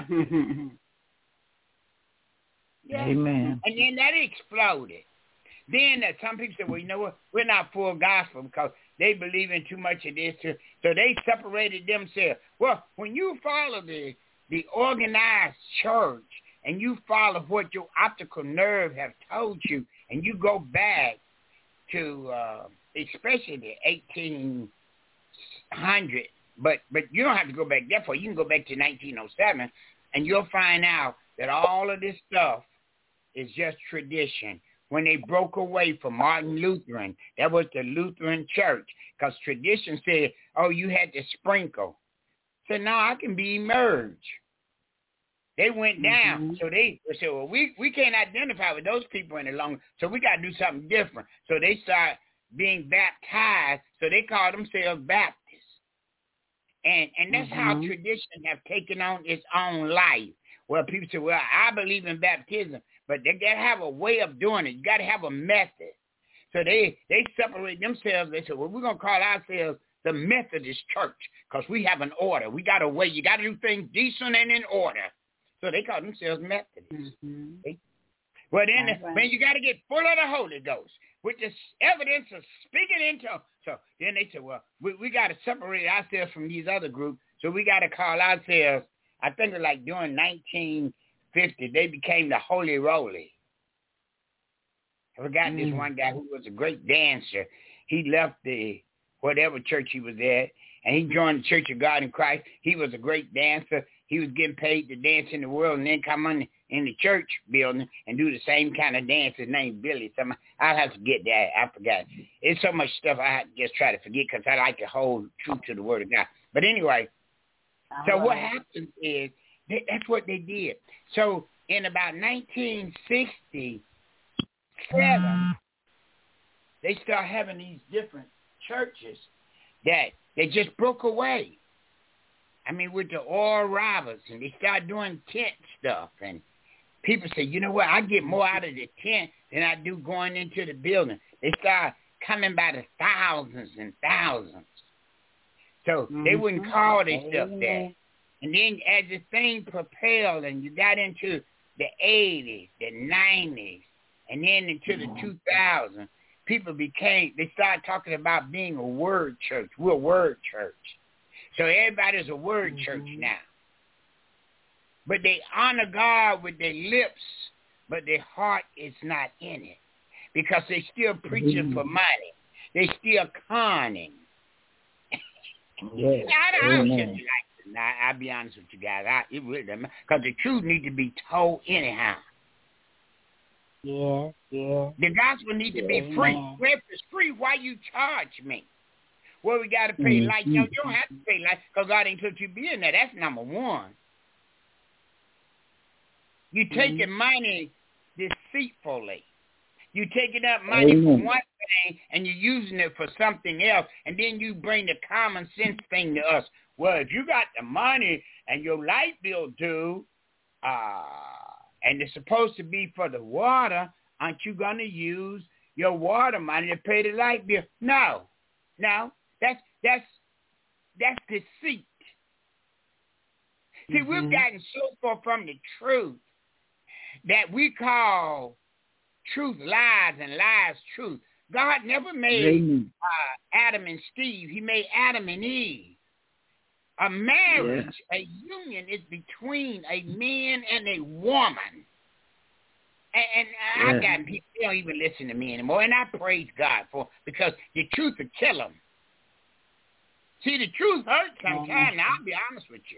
Yeah. Amen. And then that exploded. Then uh, some people said, well, you know what? We're not full gospel because they believe in too much of this. Too. So they separated themselves. Well, when you follow the the organized church and you follow what your optical nerve have told you, and you go back to uh, especially the eighteen hundred, but but you don't have to go back that far. You can go back to nineteen oh seven, and you'll find out that all of this stuff is just tradition. When they broke away from Martin Lutheran, that was the Lutheran church, because tradition said, oh, you had to sprinkle. So now I can be emerged. They went down. Mm-hmm. So they, they said, well, we, we can't identify with those people any longer, so we got to do something different. So they start being baptized, so they call themselves Baptists. And and that's mm-hmm. how tradition have taken on its own life. Well, people say, well, I believe in baptism. But they got to have a way of doing it. You got to have a method. So they, they separate themselves. They said, well, we're going to call ourselves the Methodist Church because we have an order. We got a way. You got to do things decent and in order. So they call themselves Methodists. Mm-hmm. Okay? Well, then, right. man, you got to get full of the Holy Ghost with this evidence of speaking in tongues. So then they said, well, we, we got to separate ourselves from these other groups. So we got to call ourselves, I think it was like during nineteen fifty, they became the Holy Roly. I forgot mm. this one guy who was a great dancer. He left the whatever church he was at, and he joined the Church of God in Christ. He was a great dancer. He was getting paid to dance in the world and then come on in the church building and do the same kind of dance. His name's Billy. Some, I'll have to get that. I forgot. It's so much stuff I just try to forget because I like to hold true to the Word of God. But anyway, All so right. what happens is they, that's what they did. So in about nineteen sixty-seven, they start having these different churches that they just broke away. I mean, with the Oral Roberts, and they start doing tent stuff. And people say, you know what, I get more out of the tent than I do going into the building. They start coming by the thousands and thousands. So mm-hmm. they wouldn't call themselves that. And then as the thing propelled and you got into the eighties, the nineties, and then into the two thousands, people became, they started talking about being a word church. We're a word church. So everybody's a word mm-hmm. church now. But they honor God with their lips, but their heart is not in it. Because they're still preaching mm-hmm. for money. They're still conning. Yes. I don't know like Now, I'll be honest with you guys. I, it really doesn't matter. Because the truth needs to be told anyhow. Yeah, yeah. The gospel needs yeah, to be free. Well, if it's free, why you charge me? Well, we got to pay mm-hmm. light. No, you don't have to pay light because God ain't told you to be in there. That's number one. You taking mm-hmm. money deceitfully. You taking up money mm-hmm. for one thing and you're using it for something else, and then you bring the common sense thing to us. Well, if you got the money and your light bill due, uh, and it's supposed to be for the water, aren't you going to use your water money to pay the light bill? No, no, that's that's that's deceit. See, mm-hmm. we've gotten so far from the truth that we call truth lies and lies truth. God never made uh, Adam and Steve. He made Adam and Eve. A marriage, yeah. a union is between a man and a woman. And, and yeah. I've gotten people, they don't even listen to me anymore, and I praise God for because the truth will kill them. See, the truth hurts sometimes. Now, I'll be honest with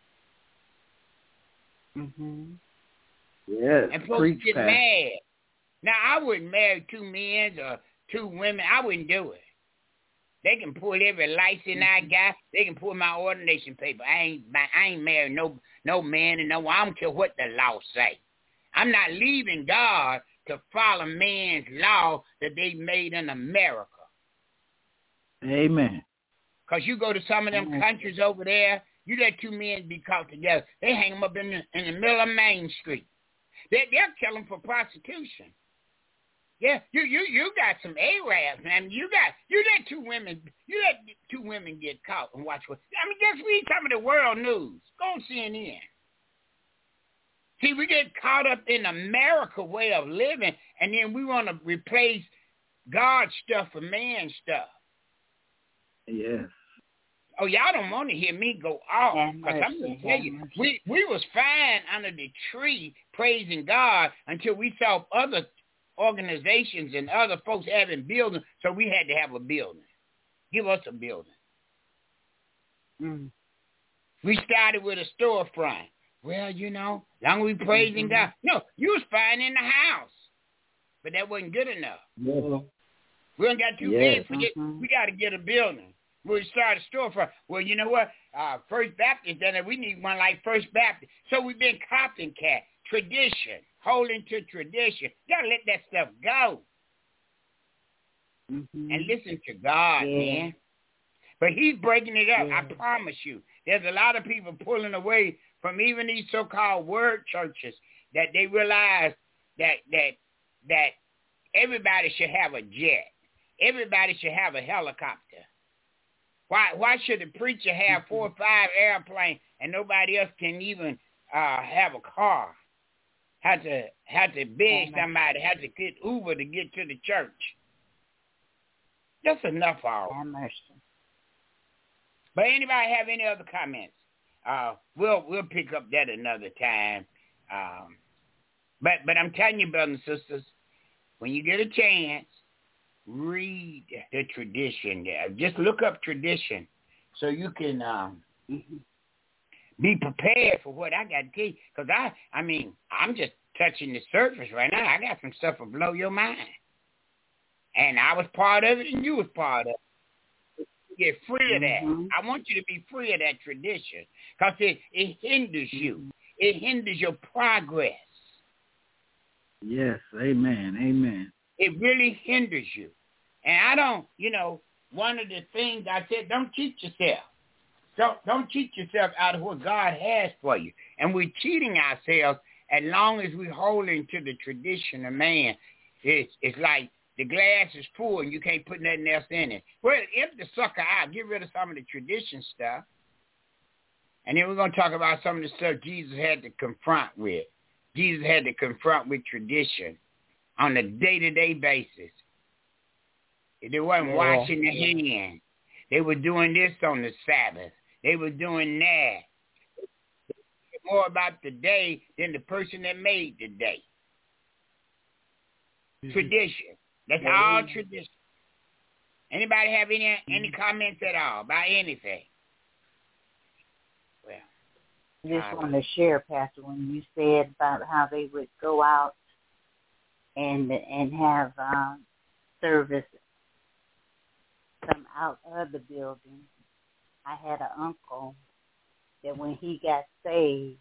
you. Mhm. Yes. And folks Preach, get Pastor. mad. Now, I wouldn't marry two men or two women. I wouldn't do it. They can pull every license I got. They can pull my ordination paper. I ain't I ain't married no no man and no. I don't care what the law say. I'm not leaving God to follow man's law that they made in America. Amen. Because you go to some of them countries over there, you let two men be caught together. They hang them up in the, in the middle of Main Street. They, they'll kill them for prostitution. Yeah, you you you got some Arabs, man. You got you let two women you let two women get caught and watch what. I mean, just read some of the world news. Go on C N N. See, we get caught up in America way of living, and then we want to replace God's stuff for man's stuff. Yes. Oh, y'all don't want to hear me go off, because I'm going to tell you, we, we was fine under the tree praising God until we saw other organizations and other folks having buildings, so we had to have a building. Give us a building. Mm. We started with a storefront. Well, you know, long as we praising mm-hmm. God. No, you was fine in the house, but that wasn't good enough. Yeah. We ain't got too yeah. big for it. We got to get a building. We started a storefront. Well, you know what? Uh, First Baptist done it. We need one like First Baptist. So we've been copycat, tradition, holding to tradition. You got to let that stuff go. Mm-hmm. And listen to God, yeah. man. But he's breaking it up. Yeah. I promise you. There's a lot of people pulling away from even these so-called word churches that they realize that that that everybody should have a jet. Everybody should have a helicopter. Why why should the preacher have four or five airplanes and nobody else can even uh, have a car? Have to have to beg somebody, have to get Uber to get to the church. That's enough already. But anybody have any other comments? Uh, we'll we'll pick up that another time. Um, but but I'm telling you, brothers and sisters, when you get a chance, read the tradition there. Just look up tradition so you can um, be prepared for what I got to tell you. Because I, I mean, I'm just touching the surface right now. I got some stuff to blow your mind. And I was part of it and you was part of it. Get free of that. Mm-hmm. I want you to be free of that tradition because it, it hinders you. It hinders your progress. Yes, amen, amen. It really hinders you. And I don't, you know, one of the things I said, don't cheat yourself. Don't, don't cheat yourself out of what God has for you. And we're cheating ourselves as long as we're holding to the tradition of man. It's, it's like the glass is full and you can't put nothing else in it. Well, empty the sucker out. Get rid of some of the tradition stuff. And then we're going to talk about some of the stuff Jesus had to confront with. Jesus had to confront with tradition on a day-to-day basis. They weren't yeah. washing their hands. They were doing this on the Sabbath. They were doing that. More about the day than the person that made the day. Mm-hmm. Tradition. That's yeah. all tradition. Anybody have any any comments at all about anything? Well, I just want to share, Pastor, when you said about how they would go out and and have um, service come out of the building. I had an uncle that when he got saved,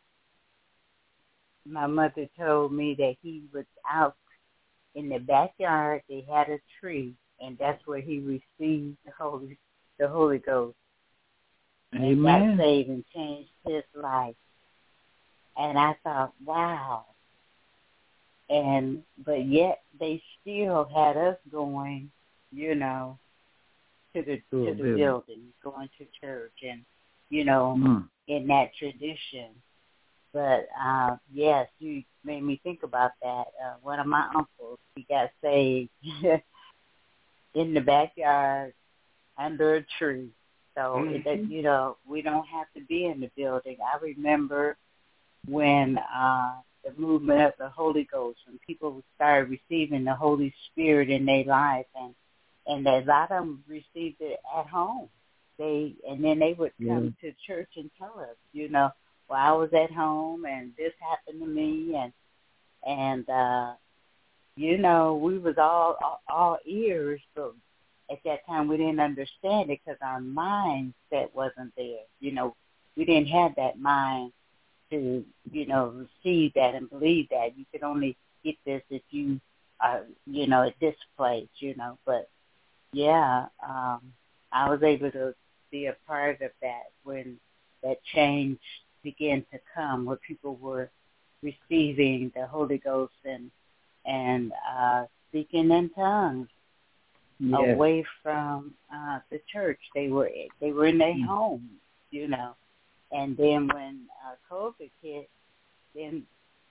my mother told me that he was out in the backyard. They had a tree, and that's where he received the Holy the Holy Ghost. Amen. And got saved and changed his life. And I thought, wow. And but yet they still had us going, you know, to the to, to the building. building, going to church, and you know, mm. in that tradition. But uh, yes, you made me think about that. Uh, one of my uncles, he got saved in the backyard under a tree. So mm-hmm. it, you know, we don't have to be in the building. I remember when uh, the movement of the Holy Ghost, when people started receiving the Holy Spirit in their life, and and a lot of them received it at home. they and then they would come yeah. to church and tell us, you know, well, I was at home and this happened to me, and and uh, you know, we was all, all all ears, but at that time we didn't understand it because our mindset wasn't there. You know, we didn't have that mind to, you know, receive that and believe that. You could only get this if you are, you know, at this place, you know. But yeah, um, I was able to be a part of that when that change began to come, where people were receiving the Holy Ghost and and uh, speaking in tongues yes. away from uh, the church. They were they were in their mm. homes, you know. And then when uh, COVID hit, then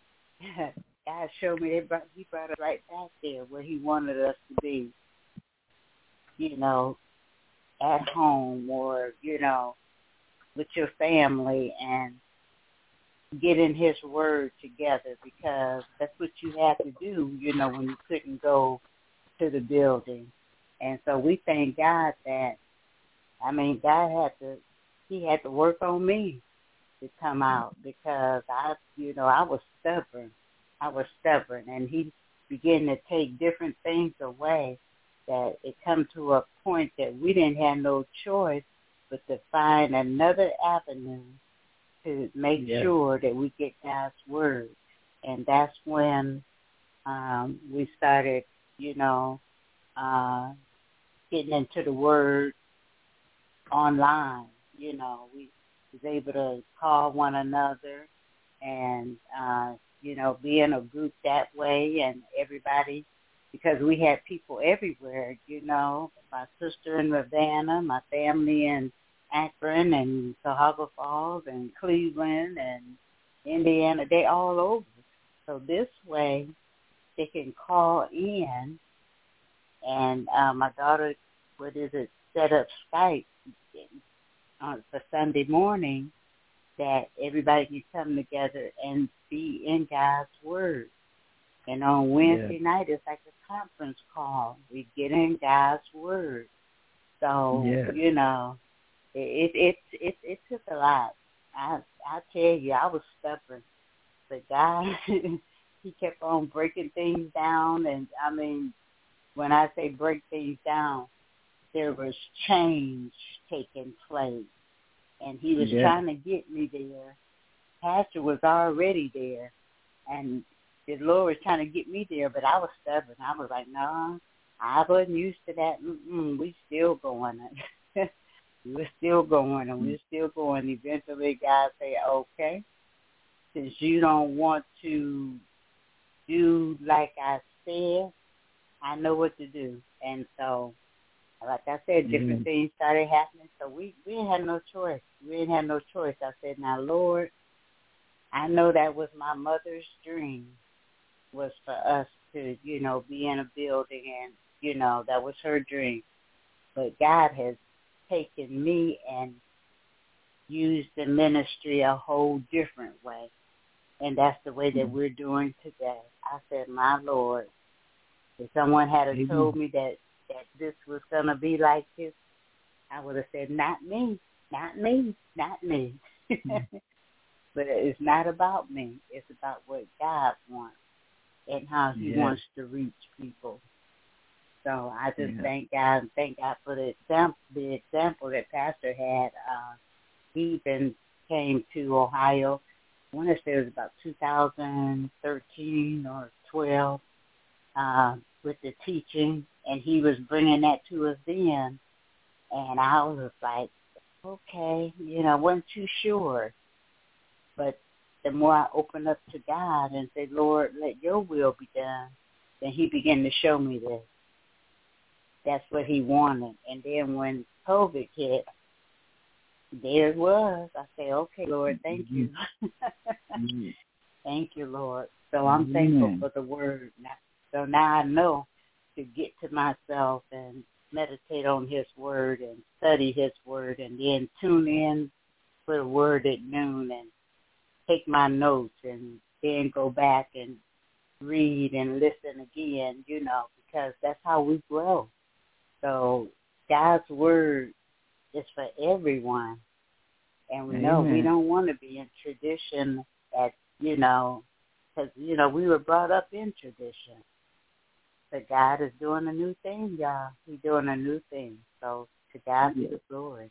God showed me, they brought, he brought us right back there where he wanted us to be, you know, at home or, you know, with your family and getting his word together, because that's what you had to do, you know, when you couldn't go to the building. And so we thank God that, I mean, God had to, he had to work on me to come out, because I, you know, I was stubborn. I was stubborn, and he began to take different things away, that it come to a point that we didn't have no choice but to find another avenue to make yes. sure that we get God's word. And that's when um, we started, you know, uh, getting into the word online. You know, we was able to call one another and, uh, you know, be in a group that way, and everybody, because we had people everywhere, you know, my sister in Ravenna, my family in Akron and Cuyahoga Falls and Cleveland and Indiana, they all over. So this way they can call in, and uh, my daughter, what is it, set up Skype uh, for Sunday morning, that everybody can come together and be in God's Word. And on Wednesday yeah. night, it's like a conference call. We get in God's Word. So, yeah. you know, it, it, it, it, it took a lot. I I tell you, I was stubborn. But God, he kept on breaking things down. And, I mean, when I say break things down, there was change taking place. And he was yeah. trying to get me there. Pastor was already there. And the Lord was trying to get me there, but I was stubborn. I was like, no, I wasn't used to that. Mm-mm, we still going. We're still going, and we're still going. Eventually, God say, okay, since you don't want to do like I said, I know what to do. And so, like I said, different mm-hmm. things started happening. So we, we didn't have no choice. We didn't have no choice. I said, now, Lord, I know that was my mother's dream, was for us to, you know, be in a building, and, you know, that was her dream. But God has taken me and used the ministry a whole different way. And that's the way that we're doing today. I said, my Lord, if someone had mm-hmm. told me that, that this was going to be like this, I would have said, not me, not me, not me. Mm-hmm. But it's not about me. It's about what God wants and how he yes. wants to reach people. So I just yeah. thank God and thank God for the example, the example that Pastor had. Uh, he even came to Ohio, I want to say it was about two thousand thirteen or twelve, uh, with the teaching, and he was bringing that to us then. And I was like, okay, you know, I wasn't too sure. But the more I opened up to God and said, Lord, let your will be done, then he began to show me this. That's what he wanted. And then when COVID hit, there it was. I said, okay, Lord, thank you. Mm-hmm. Thank you, Lord. So I'm mm-hmm. thankful for the word. Now, so now I know to get to myself and meditate on his word and study his word, and then tune in for the word at noon and take my notes and then go back and read and listen again, you know, because that's how we grow. So God's word It's for everyone. And we know we don't want to be in tradition at, you know, because, you know, we were brought up in tradition. But God is doing a new thing, y'all. He's doing a new thing. So to God be the glory.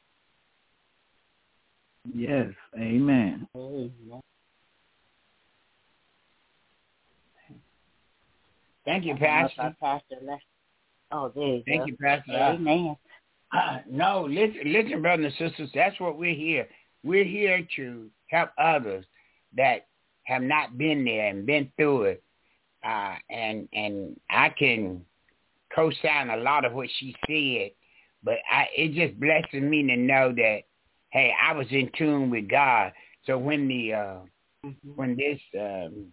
Yes. Amen. Amen. Thank you, Pastor. Pastor left. Oh, there you Thank go. you, Pastor. Amen. Uh, no, listen, listen, brothers and sisters, that's what we're here. We're here to help others that have not been there and been through it. Uh, and and I can co-sign a lot of what she said, but I, it just blesses me to know that, hey, I was in tune with God. So when the uh, mm-hmm. when this, um,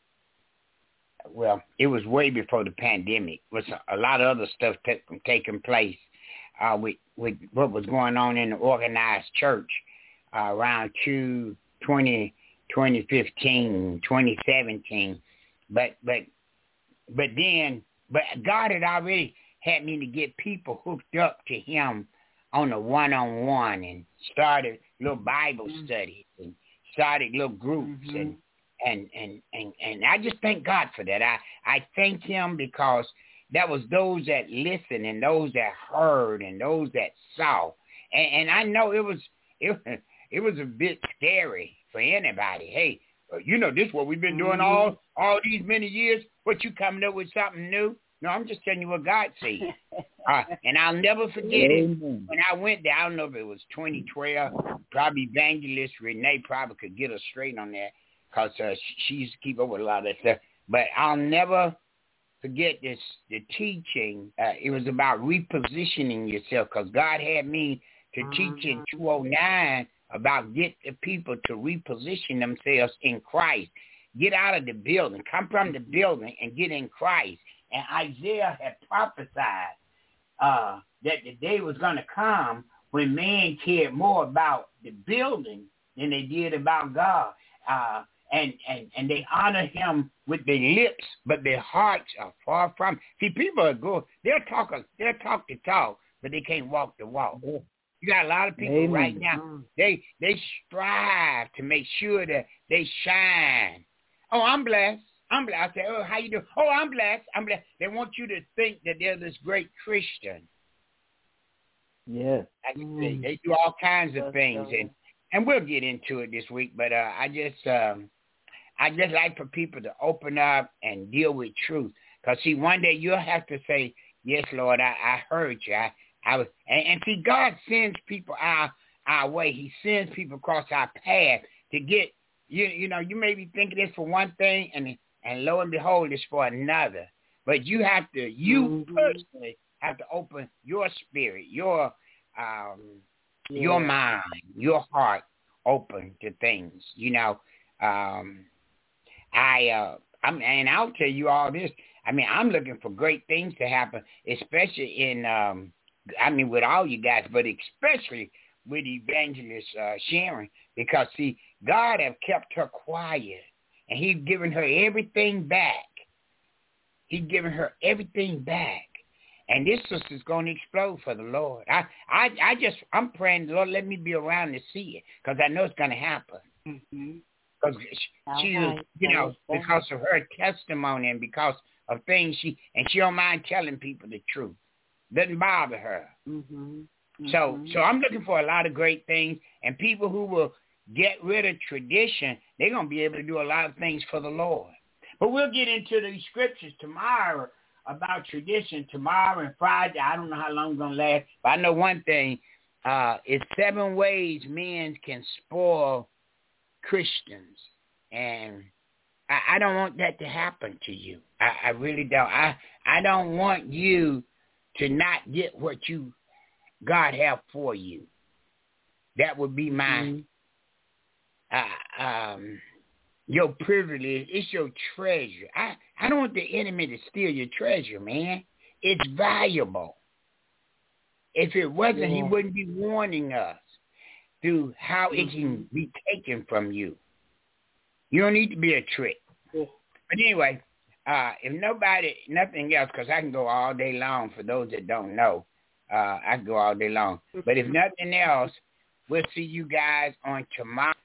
well, it was way before the pandemic. It was a, a lot of other stuff t- taking place. Uh, with, with what was going on in the organized church uh, around two, twenty, twenty fifteen, twenty seventeen. But but but then, but God had already had me to get people hooked up to him on a one-on-one and started little Bible mm-hmm. studies and started little groups. Mm-hmm. and, and, and, and, and I just thank God for that. I, I thank him because that was those that listened and those that heard and those that saw. And, and I know it was it, it was a bit scary for anybody. Hey, you know, this is what we've been doing mm-hmm. all, all these many years. What, you coming up with something new? No, I'm just telling you what God said. uh, and I'll never forget it. When I went there, I don't know if it was twenty twelve, probably Evangelist Renee probably could get us straight on that because uh, she used to keep up with a lot of that stuff. But I'll never forget this, the teaching. Uh, it was about repositioning yourself because God had me to uh-huh. teach in two oh nine about get the people to reposition themselves in Christ. Get out of the building. Come from the building and get in Christ. And Isaiah had prophesied uh, that the day was going to come when man cared more about the building than they did about God. Uh, and, and, and they honor him with their lips, but their hearts are far from. See, people are good. They'll talk, they'll talk the talk, but they can't walk the walk. You got a lot of people Amen. Right now, they they strive to make sure that they shine. Oh, I'm blessed. I'm blessed. I say, oh, how you doing? Oh, I'm blessed. I'm blessed. They want you to think that they're this great Christian. Yes. I can say they do all kinds of things, and, and we'll get into it this week. But uh, I just um, I just like for people to open up and deal with truth. Because, see, one day you'll have to say, yes, Lord, I, I heard you. I, I was, and, and see, God sends people our, our way. He sends people across our path to get, you you know, you may be thinking this for one thing, and and lo and behold, it's for another. But you have to, you mm-hmm. personally have to open your spirit, your um, yeah. your mind, your heart open to things. You know, um, I, uh, I'm, and I'll tell you all this. I mean, I'm looking for great things to happen, especially in, um, I mean, with all you guys, but especially with Evangelist uh, Sharon, because, see, God have kept her quiet, and he's given her everything back. He's given her everything back. And this sister's going to explode for the Lord. I, I, I just, I'm praying, Lord, let me be around to see it, because I know it's going to happen. Mm-hmm. Because she, right. you know, because of her testimony and because of things she, and she don't mind telling people the truth. Doesn't bother her. Mm-hmm. Mm-hmm. So, so I'm looking for a lot of great things, and people who will get rid of tradition, they're going to be able to do a lot of things for the Lord. But we'll get into these scriptures tomorrow about tradition, tomorrow and Friday. I don't know how long it's going to last, but I know one thing. Uh, it's seven ways men can spoil Christians, and I, I don't want that to happen to you. I, I really don't. I, I don't want you to not get what you God have for you. That would be my uh, um, your privilege. It's your treasure. I, I don't want the enemy to steal your treasure, man. It's valuable. If it wasn't, yeah. he wouldn't be warning us through how mm-hmm. it can be taken from you. You don't need to be a trick. Yeah. But anyway, uh, if nobody, nothing else, because I can go all day long for those that don't know. Uh, I can go all day long. But if nothing else, we'll see you guys on tomorrow